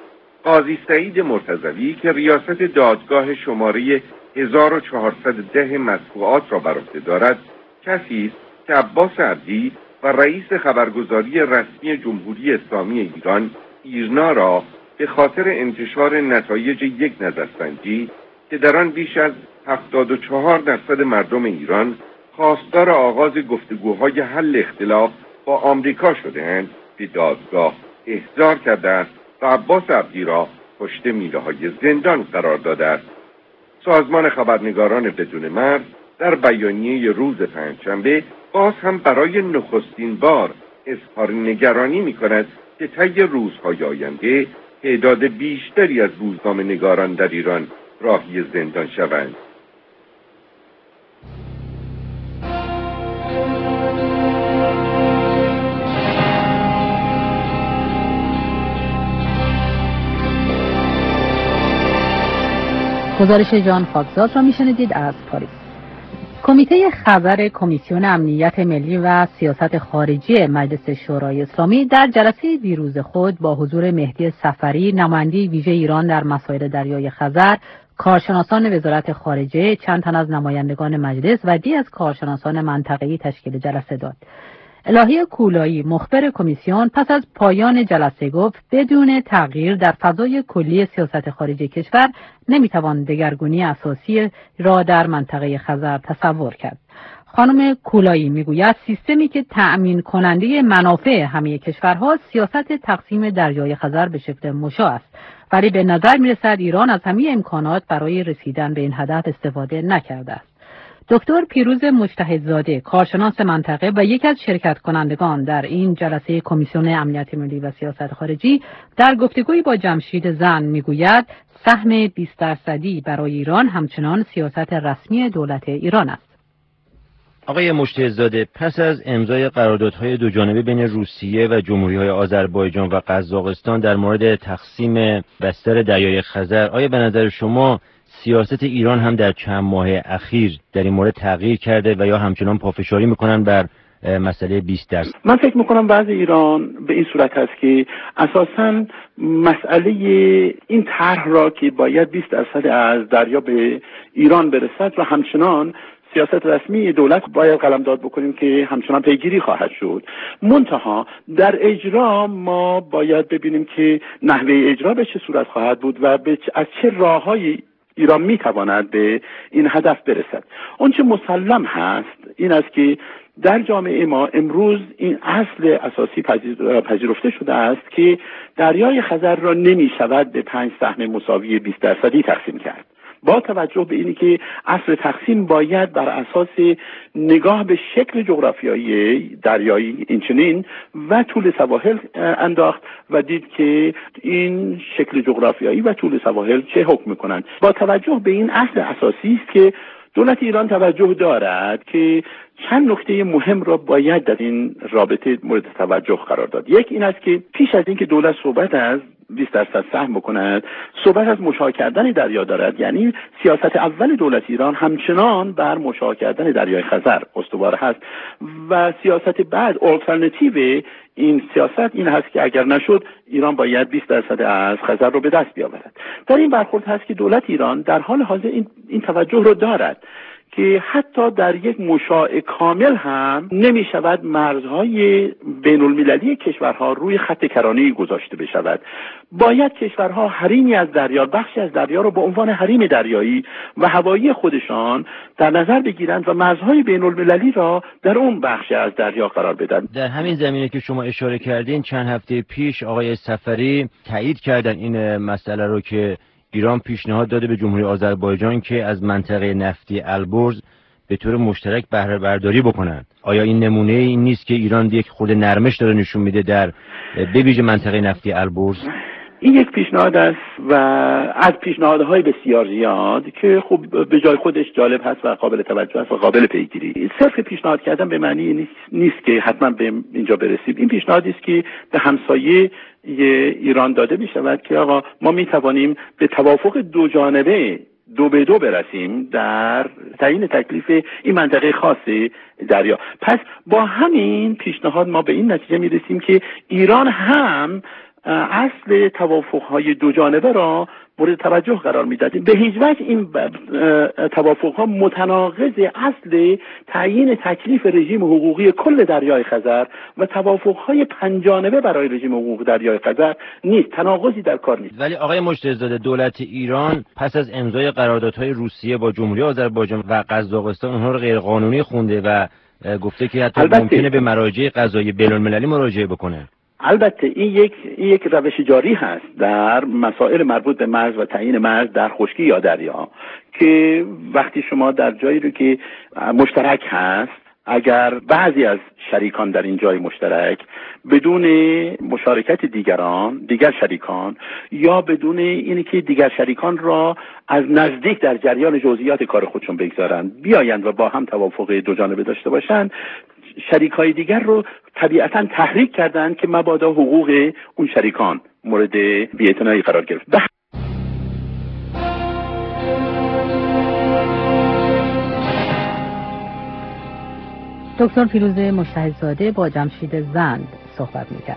قاضی سعید مرتضوی که ریاست دادگاه شماره 1410 مطبوعات را بر عهده دارد، کسی است که عباس عبدی و رئیس خبرگزاری رسمی جمهوری اسلامی ایران ایرنا را به خاطر انتشار نتایج یک نظرسنجی که در آن بیش از 74% مردم ایران خواستار آغاز گفتگوهای حل اختلاف با آمریکا شده‌اند، به دادگاه احضار کرده است و عباس عبدی را پشت میله‌های زندان قرار داده است. سازمان خبرنگاران بدون مرز در بیانیه روز پنجشنبه باز هم برای نخستین بار اظهار نگرانی می‌کند که طی روزهای آینده تعداد بیشتری از روزنامه‌نگاران در ایران راهی زندان شوند. گزارش جان فاکزاد را میشنیدید از پاریس. کمیته خبر کمیسیون امنیت ملی و سیاست خارجی مجلس شورای اسلامی در جلسه دیروز خود با حضور مهدی صفری، نماینده ویژه ایران در مسائل دریای خزر، کارشناسان وزارت خارجه، چند تن از نمایندگان مجلس و دی از کارشناسان منطقه‌ای تشکیل جلسه داد. الهی کولایی، مخبر کمیسیون، پس از پایان جلسه گفت بدون تغییر در فضای کلی سیاست خارجی کشور نمیتوان دگرگونی اساسی را در منطقه خزر تصور کرد. خانم کولایی میگوید سیستمی که تأمین کننده منافع همه کشورها سیاست تقسیم دریای خزر به شکل مشاع است، ولی به نظر میرسد ایران از همه امکانات برای رسیدن به این هدف استفاده نکرده است. دکتر پیروز مجتهدزاده، کارشناس منطقه و یکی از شرکت کنندگان در این جلسه کمیسیون امنیت ملی و سیاست خارجی، در گفتگویی با جمشید زن میگوید سهم 20% برای ایران همچنان سیاست رسمی دولت ایران است. آقای مجتهدزاده، پس از امضای قراردادهای دوجانبه بین روسیه و جمهوری‌های آذربایجان و قزاقستان در مورد تقسیم بستر دریای خزر، آیا به نظر شما سیاست ایران هم در چند ماه اخیر در این مورد تغییر کرده و یا همچنان پافشاری میکنن بر مسئله 20%؟ من فکر میکنم وضع ایران به این صورت هست که اساساً مسئله این طرح را که باید 20% از دریا به ایران برسد و همچنان سیاست رسمی دولت باید قلمداد بکنیم که همچنان پیگیری خواهد شد. منتها در اجرا ما باید ببینیم که نحوه اجرا به چه صورت خواهد بود و از چه راههایی ایران میتواند به این هدف برسد. اون چه مسلم هست این است که در جامعه ما امروز این اصل اساسی پذیرفته شده است که دریای خزر را نمی شود به 5 سهم مساوی 20% تقسیم کرد، با توجه به اینی که اصل تقسیم باید بر اساس نگاه به شکل جغرافیایی دریایی اینچنین و طول سواحل انداخت و دید که این شکل جغرافیایی و طول سواحل چه حکم میکنند. با توجه به این اصل اساسی است که دولت ایران توجه دارد که چند نکته مهم را باید در این رابطه مورد توجه قرار داد. یک این است که پیش از اینکه دولت صحبت از 20% سهم بکند، صحبت از مشاع کردن دریا دارد، یعنی سیاست اول دولت ایران همچنان بر مشاع کردن دریای خزر استوار هست و سیاست بعد آلترناتیو این سیاست این هست که اگر نشد ایران باید 20% از خزر رو به دست بیاورد. در این برخورد هست که دولت ایران در حال حاضر این توجه رو دارد که حتی در یک مشاع کامل هم نمی شود مرزهای بین المللی کشورها روی خط کرانه‌ای گذاشته بشود. باید کشورها حریمی از دریا، بخشی از دریا را به عنوان حریم دریایی و هوایی خودشان در نظر بگیرند و مرزهای بین المللی را در اون بخشی از دریا قرار بدن. در همین زمینه که شما اشاره کردین، چند هفته پیش آقای صفری تایید کردن این مسئله رو که ایران پیشنهاد داده به جمهوری آذربایجان که از منطقه نفتی البرز به طور مشترک بهره برداری بکنند. آیا این نمونه این نیست که ایران یک خود نرمش داره نشون میده در به ویژه منطقه نفتی البرز؟ این یک پیشنهاد است و از پیشنهادهای بسیار زیاد که خب به جای خودش جالب هست و قابل توجه است و قابل پیگیری. صرف پیشنهاد کردن به معنی نیست که حتما به اینجا برسیم. این پیشنهادی است که به همسایه ایران داده می شود که آقا ما می توانیم به توافق دو جانبه 2-2 برسیم در تعیین تکلیف این منطقه خاص دریا. پس با همین پیشنهاد ما به این نتیجه می رسیم که ایران هم اصل توافق‌های دو جانبه را مورد توجه قرار میدادیم. به هیچ وجه این توافق‌ها متناقض اصل تعیین تکلیف رژیم حقوقی کل دریای خزر و توافق‌های پنجانبه برای رژیم حقوق دریای خزر نیست. تناقضی در کار نیست. ولی آقای مجتزاده، دولت ایران پس از امضای قراردادهای روسیه با جمهوری آذربایجان و قزاقستان اونها رو غیرقانونی خونده و گفته که حتی ممکنه به مراجع قضایی بین‌المللی مراجعه بکنه. البته این یک روش جاری هست در مسائل مربوط به مرز و تعیین مرز در خشکی یا دریا، که وقتی شما در جایی رو که مشترک هست، اگر بعضی از شریکان در این جای مشترک بدون مشارکت دیگر شریکان یا بدون اینی که دیگر شریکان را از نزدیک در جریان جزئیات کار خودشون بگذارن بیایند و با هم توافق دو جانبه داشته باشند، شریکای دیگر رو طبیعتاً تحریک کردند که مبادا حقوق اون شریکان مورد بی‌اعتنایی قرار گرفت. دکتر فیروز مجتهدزاده با جمشید زند صحبت می‌کرد.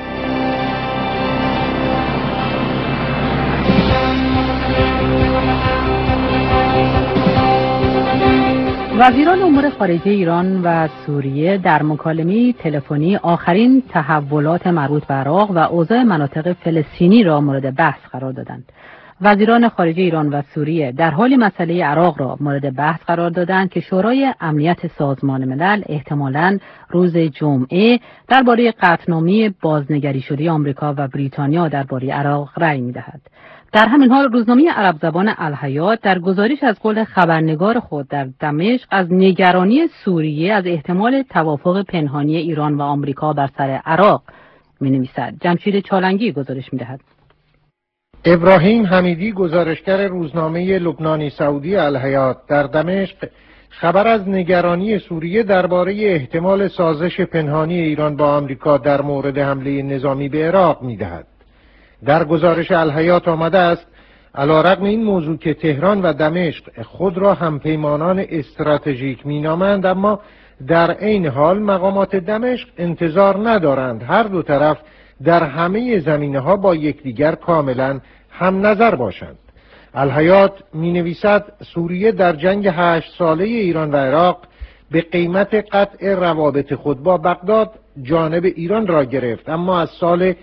وزیران امور خارجه ایران و سوریه در مکالمه تلفنی آخرین تحولات مربوط به عراق و اوضاع مناطق فلسطینی را مورد بحث قرار دادند. وزیران خارجه ایران و سوریه در حال مسئله عراق را مورد بحث قرار دادند که شورای امنیت سازمان ملل احتمالاً روز جمعه درباره قطعنامه بازنگری شده آمریکا و بریتانیا درباره عراق رأی می‌دهد. در همین حال روزنامه عرب زبان الحیات در گزارش از قول خبرنگار خود در دمشق از نگرانی سوریه از احتمال توافق پنهانی ایران و آمریکا بر سر عراق می‌نویسد. جمشید چالنگی گزارش می‌دهد. ابراهیم حمیدی، گزارشگر روزنامه لبنانی سعودی الحیات در دمشق، خبر از نگرانی سوریه درباره احتمال سازش پنهانی ایران با آمریکا در مورد حمله نظامی به عراق می‌دهد. در گزارش الحیات آمده است علیرغم این موضوع که تهران و دمشق خود را همپیمانان استراتژیک مینامند، اما در عین حال مقامات دمشق انتظار ندارند هر دو طرف در همه زمینه‌ها با یکدیگر کاملا هم نظر باشند. الحیات می‌نویسد سوریه در جنگ 8 ساله ایران و عراق به قیمت قطع روابط خود با بغداد جانب ایران را گرفت، اما از سال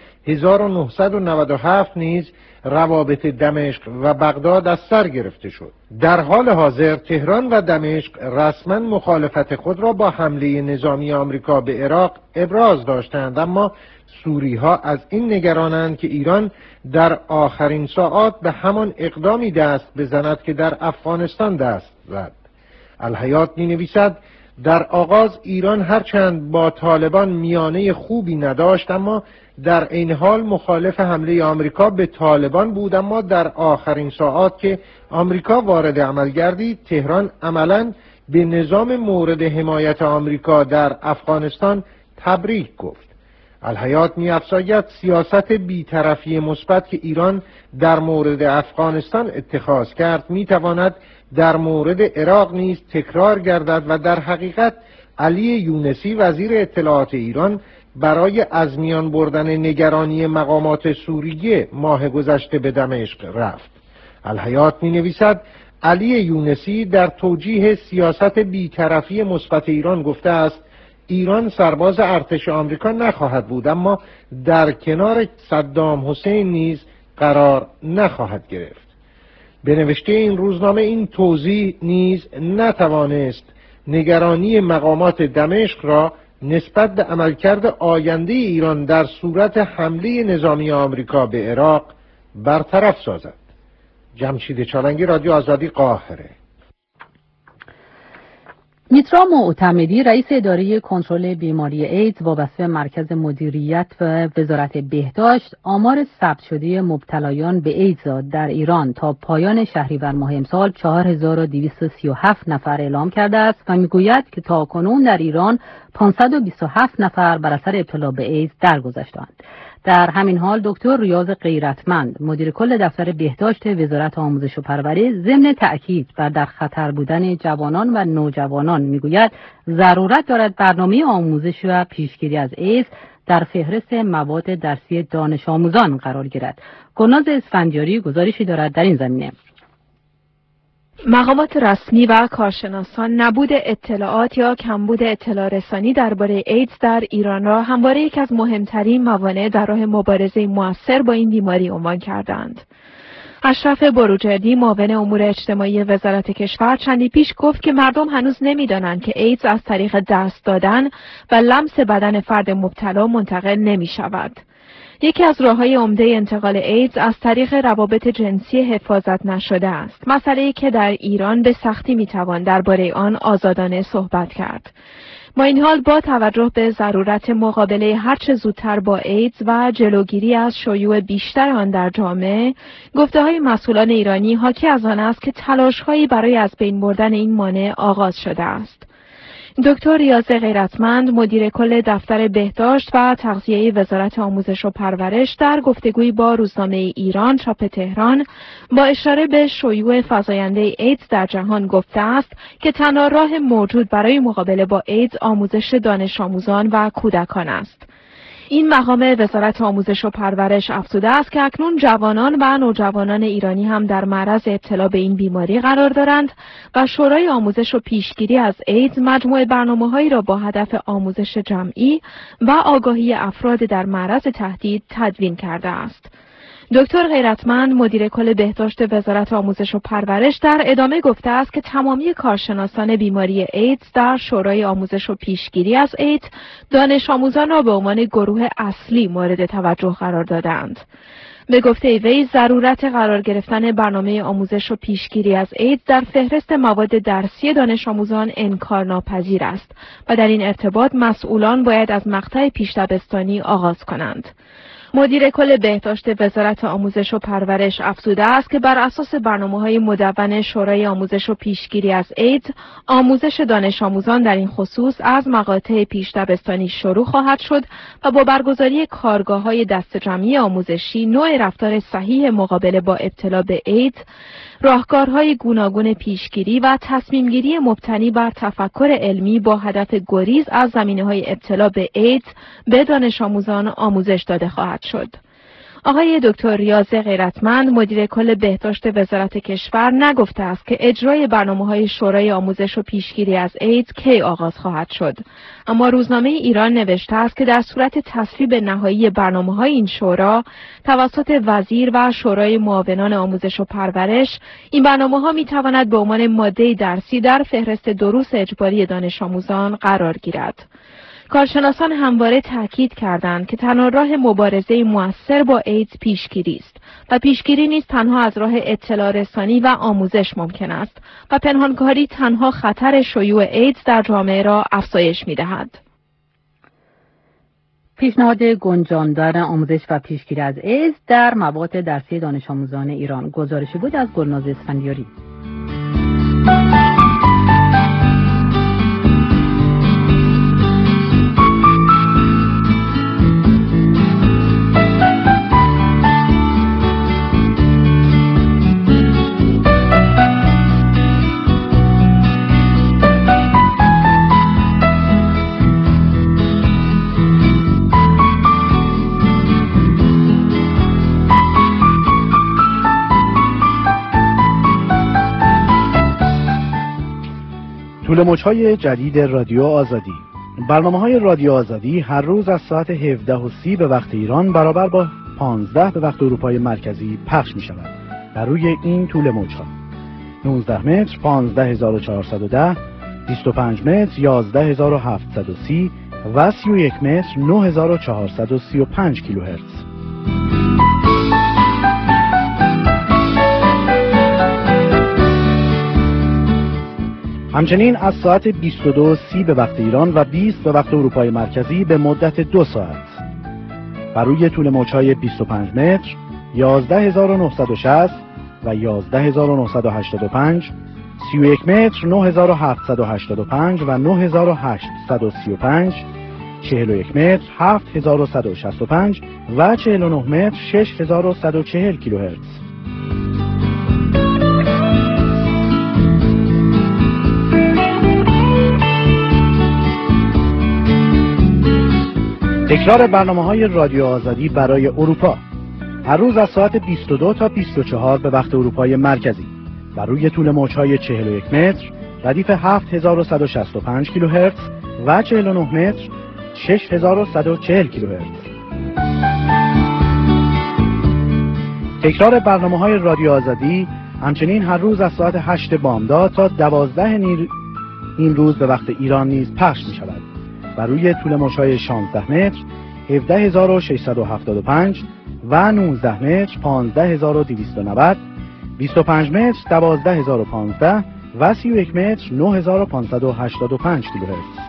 1997 نیز روابط دمشق و بغداد از سر گرفته شد. در حال حاضر تهران و دمشق رسما مخالفت خود را با حمله نظامی آمریکا به عراق ابراز داشتند، اما سوری‌ها از این نگرانند که ایران در آخرین ساعات به همان اقدامی دست بزند که در افغانستان دست زد. الحیات می‌نویسد در آغاز ایران هرچند با طالبان میانه خوبی نداشت، اما در این حال مخالف حمله آمریکا به طالبان بود، اما در آخرین ساعات که آمریکا وارد عمل گردید تهران عملاً به نظام مورد حمایت آمریکا در افغانستان تبریک گفت. الحیات می‌افزاید سیاست بی‌طرفی مثبت که ایران در مورد افغانستان اتخاذ کرد می‌تواند در مورد عراق نیز تکرار گردد و در حقیقت علی یونسی وزیر اطلاعات ایران برای از میان بردن نگرانی مقامات سوریه ماه گذشته به دمشق رفت. الحیات می‌نویسد علی یونسی در توجیه سیاست بی‌طرفی مثبت ایران گفته است ایران سرباز ارتش آمریکا نخواهد بود، اما در کنار صدام حسین نیز قرار نخواهد گرفت. به نوشته این روزنامه این توضیح نیز نتوانست نگرانی مقامات دمشق را نسبت به عملکرد آینده ایران در صورت حمله نظامی آمریکا به عراق برطرف سازد. جمشید چالنگی، رادیو آزادی، قاهره. میترا معتمدی، رئیس اداره کنترل بیماری ایدز وابسته به مرکز مدیریت و وزارت بهداشت، آمار ثبت شده مبتلایان به ایدز در ایران تا پایان شهریور ماه امسال 4237 نفر اعلام کرده است و میگوید که تاکنون در ایران 527 نفر بر اثر ابتلا به ایدز درگذشتند. در همین حال دکتر ریاض غیرتمند، مدیر کل دفتر بهداشت وزارت آموزش و پرورش، ضمن تأکید بر در خطر بودن جوانان و نوجوانان میگوید ضرورت دارد برنامه آموزش و پیشگیری از ایدز در فهرست مواد درسی دانش آموزان قرار گیرد. گلناز اسفندیاری گزارشی دارد در این زمینه. مقامات رسمی و کارشناسان نبود اطلاعات یا کمبود اطلاع رسانی درباره ایدز در ایران را همواره یک از مهمترین موانع در راه مبارزه مؤثر با این بیماری عنوان کردند. اشرف بروجردی معاون امور اجتماعی وزارت کشور چندی پیش گفت که مردم هنوز نمی‌دانند که ایدز از طریق دست دادن و لمس بدن فرد مبتلا منتقل نمی‌شود. یکی از راه‌های عمده انتقال ایدز از طریق روابط جنسی حفاظت نشده است. مسئله‌ای که در ایران به سختی می‌توان درباره آن آزادانه صحبت کرد. با این حال با توجه به ضرورت مقابله هرچه زودتر با ایدز و جلوگیری از شیوع بیشتر آن در جامعه، گفته‌های مسئولان ایرانی حاکی از آن است که تلاش‌هایی برای از بین بردن این مانع آغاز شده است. دکتر ریاض غیرتمند مدیر کل دفتر بهداشت و تغذیه وزارت آموزش و پرورش در گفتگویی با روزنامه ایران چاپ تهران با اشاره به شیوع فزاینده ایدز در جهان گفته است که تنها راه موجود برای مقابله با ایدز آموزش دانش آموزان و کودکان است. این مقام وزارت آموزش و پرورش افزوده است که اکنون جوانان و نوجوانان ایرانی هم در معرض ابتلا به این بیماری قرار دارند و شورای آموزش و پیشگیری از ایدز مجموعه برنامه‌هایی را با هدف آموزش جمعی و آگاهی افراد در معرض تهدید تدوین کرده است. دکتر غیرتمند مدیر کل بهداشت وزارت آموزش و پرورش در ادامه گفته است که تمامی کارشناسان بیماری ایدز در شورای آموزش و پیشگیری از ایدز دانش آموزان را به عنوان گروه اصلی مورد توجه قرار دادند. به گفته وی ضرورت قرار گرفتن برنامه آموزش و پیشگیری از ایدز در فهرست مواد درسی دانش آموزان انکارناپذیر است و در این ارتباط مسئولان باید از مقطع پیش دبستانی آغاز کنند. مدیر کل بهداشت وزارت آموزش و پرورش افزوده است که بر اساس برنامه‌های مدون شورای آموزش و پیشگیری از ایدز، آموزش دانش آموزان در این خصوص از مقاطع پیش دبستانی شروع خواهد شد و با برگزاری کارگاه‌های دسته‌جمعی آموزشی نوع رفتار صحیح مقابله با ابتلا به ایدز، راهکارهای گوناگون پیشگیری و تصمیمگیری مبتنی بر تفکر علمی با هدف گریز از زمینه‌های ابتلا به ایدز به دانش آموزان آموزش داده خواهد شد. آقای دکتر ریاض غیرتمند مدیر کل بهداشت وزارت کشور نگفته است که اجرای برنامه‌های شورای آموزش و پیشگیری از ایدز کی آغاز خواهد شد، اما روزنامه ایران نوشته است که در صورت تصویب نهایی برنامه‌های این شورا توسط وزیر و شورای معاونان آموزش و پرورش، این برنامه‌ها می‌تواند به عنوان ماده درسی در فهرست دروس اجباری دانش آموزان قرار گیرد. کارشناسان همواره تاکید کردند که تنها راه مبارزه مؤثر با ایدز پیشگیری است و پیشگیری نیز تنها از راه اطلاع رسانی و آموزش ممکن است و پنهانکاری تنها خطر شیوع ایدز در جامعه را افزایش می‌دهد. پیشنهاد گنجاندن آموزش و پیشگیری از ایدز در مواد درسی دانش آموزان ایران. گزارشی بود از گلناز اسفندیاری. طوله‌موج‌های جدید رادیو آزادی. برنامه‌های رادیو آزادی هر روز از ساعت 17:30 به وقت ایران برابر با 15 به وقت اروپای مرکزی پخش می‌شود. بر روی این طوله‌موج‌ها 19 متر 15410، 25 متر 11730 و 31 متر 9435 کیلوهرتز. همچنین از ساعت 22:30 به وقت ایران و 20 به وقت اروپای مرکزی به مدت 2 ساعت بر روی طول موج‌های 25 متر 11960 و 11985، 31 متر 9785 و 9835، 41 متر 7165 و 49 متر 6140 کیلوهرتز. تکرار برنامه‌های رادیو آزادی برای اروپا هر روز از ساعت 22 تا 24 به وقت اروپای مرکزی بر روی طول موج‌های 41 متر ردیف 7165 کیلوهرتز و 49 متر 6140 کیلوهرتز. تکرار برنامه‌های رادیو آزادی همچنین هر روز از ساعت 8 بامداد تا 12 این روز به وقت ایران نیز پخش می‌شود. بر روی طول موج‌های 16 متر 17675 و 19 متر 15290، 25 متر 12015 و 31 متر 9585 کیلوهرتز.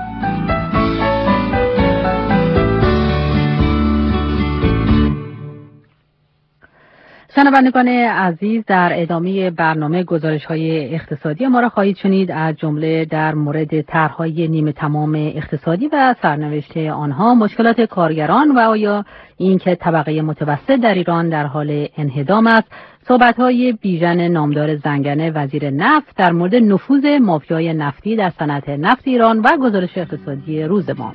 شنوندگان عزیز، در ادامه برنامه گزارش‌های اقتصادی ما را خواهید شنید، از جمله در مورد طرح‌های نیمه تمام اقتصادی و سرنوشت آنها، مشکلات کارگران و آیا اینکه طبقه متوسط در ایران در حال انهدام است، صحبت‌های بیژن نامدار زنگنه وزیر نفت در مورد نفوذ مافیای نفتی در صنعت نفت ایران و گزارش اقتصادی روز ما.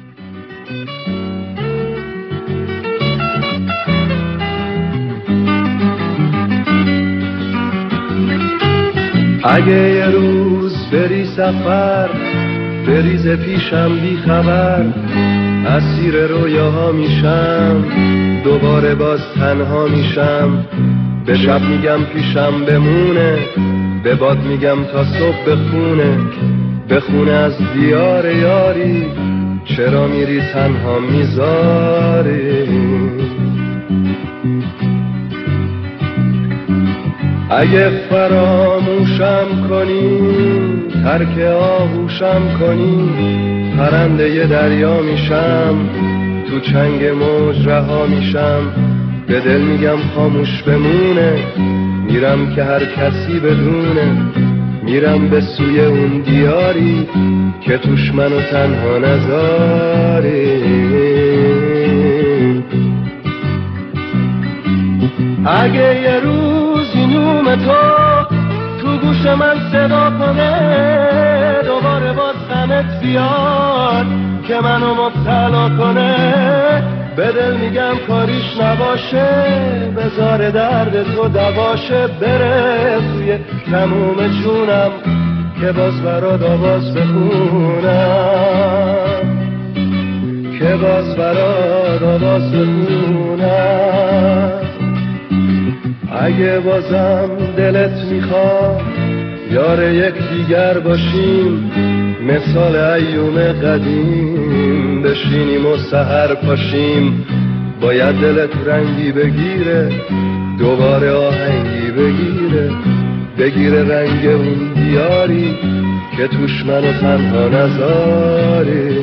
اگه یه روز بری سفر بریز پیشم بی خبر، اسیر رویاها میشم دوباره باز تنها میشم، به شب میگم پیشم بمونه، به باد میگم تا صبح بخونه از دیار یاری، چرا میری تنها میذاری. اگه فراموشم کنی ترک آغوشم کنی، پرنده ی دریا میشم تو چنگ موج رها میشم، به دل میگم خاموش بمونه، میرم که هر کسی بدونه، میرم به سوی اون دیاری که توش منو تنها نذاری. اگه یه روزی نوم تو گوش من صدا کنه، دوباره باز غمت زیاد که منو مبتلا کنه، به دل میگم کاریش نباشه، بذار درد تو دواشه، بره توی تموم جونم که باز برات آواز بخونم، که باز برات آواز بخونم. اگه بازم دلت میخواد یار یک دیگر باشیم، مثال ایوم قدیم بشینیم و سحر پاشیم، باید دلت رنگی بگیره دوباره آهنگی بگیره رنگ اون دیاری که توش منو تنها نذاری.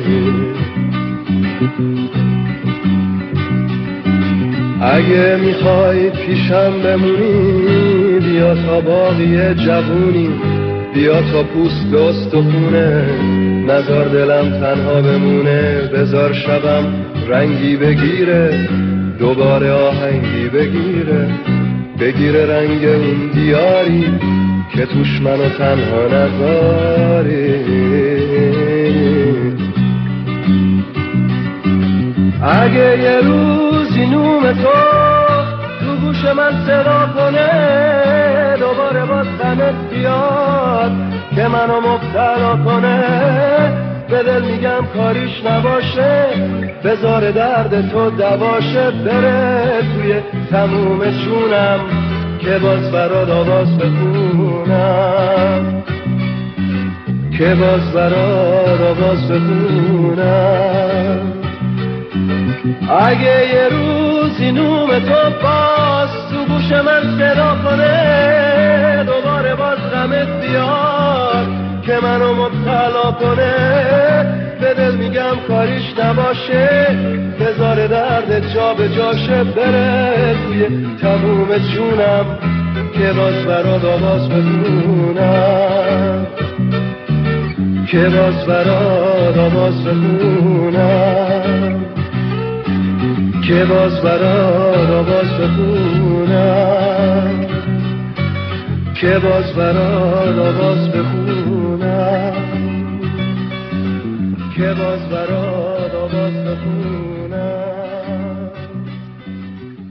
اگه میخوای پیشم بمونی بیا تا باقی جوونی، بیا تا پوست به استخونه، نذار دلم تنها بمونه، بذار شبم رنگی بگیره دوباره آهنگی بگیره رنگ اون دیاری که توش منو تنها نذاری. اگه یه روزی نوم تو گوش من صدا کنه، دوباره باز غمت بیاد که منو مبتلا کنه، به دل میگم کاریش نباشه، بذار درد تو دواشه، بره توی تموم جونم که باز برات آواز بخونم، که باز برات آواز بخونم. اگه یه روزی نوم تو باز تو گوش من صدا کنه، دوباره باز غمت بیاد که منو مبتلا کنه، به دل میگم کاریش نباشه، بذار درد جا به جاشه، بره توی تموم جونم که باز برات آواز بخونم، که باز برات آواز بخونم، که باز برات آواز بخونم، که باز برات آواز بخونم، که باز برات آواز بخونم.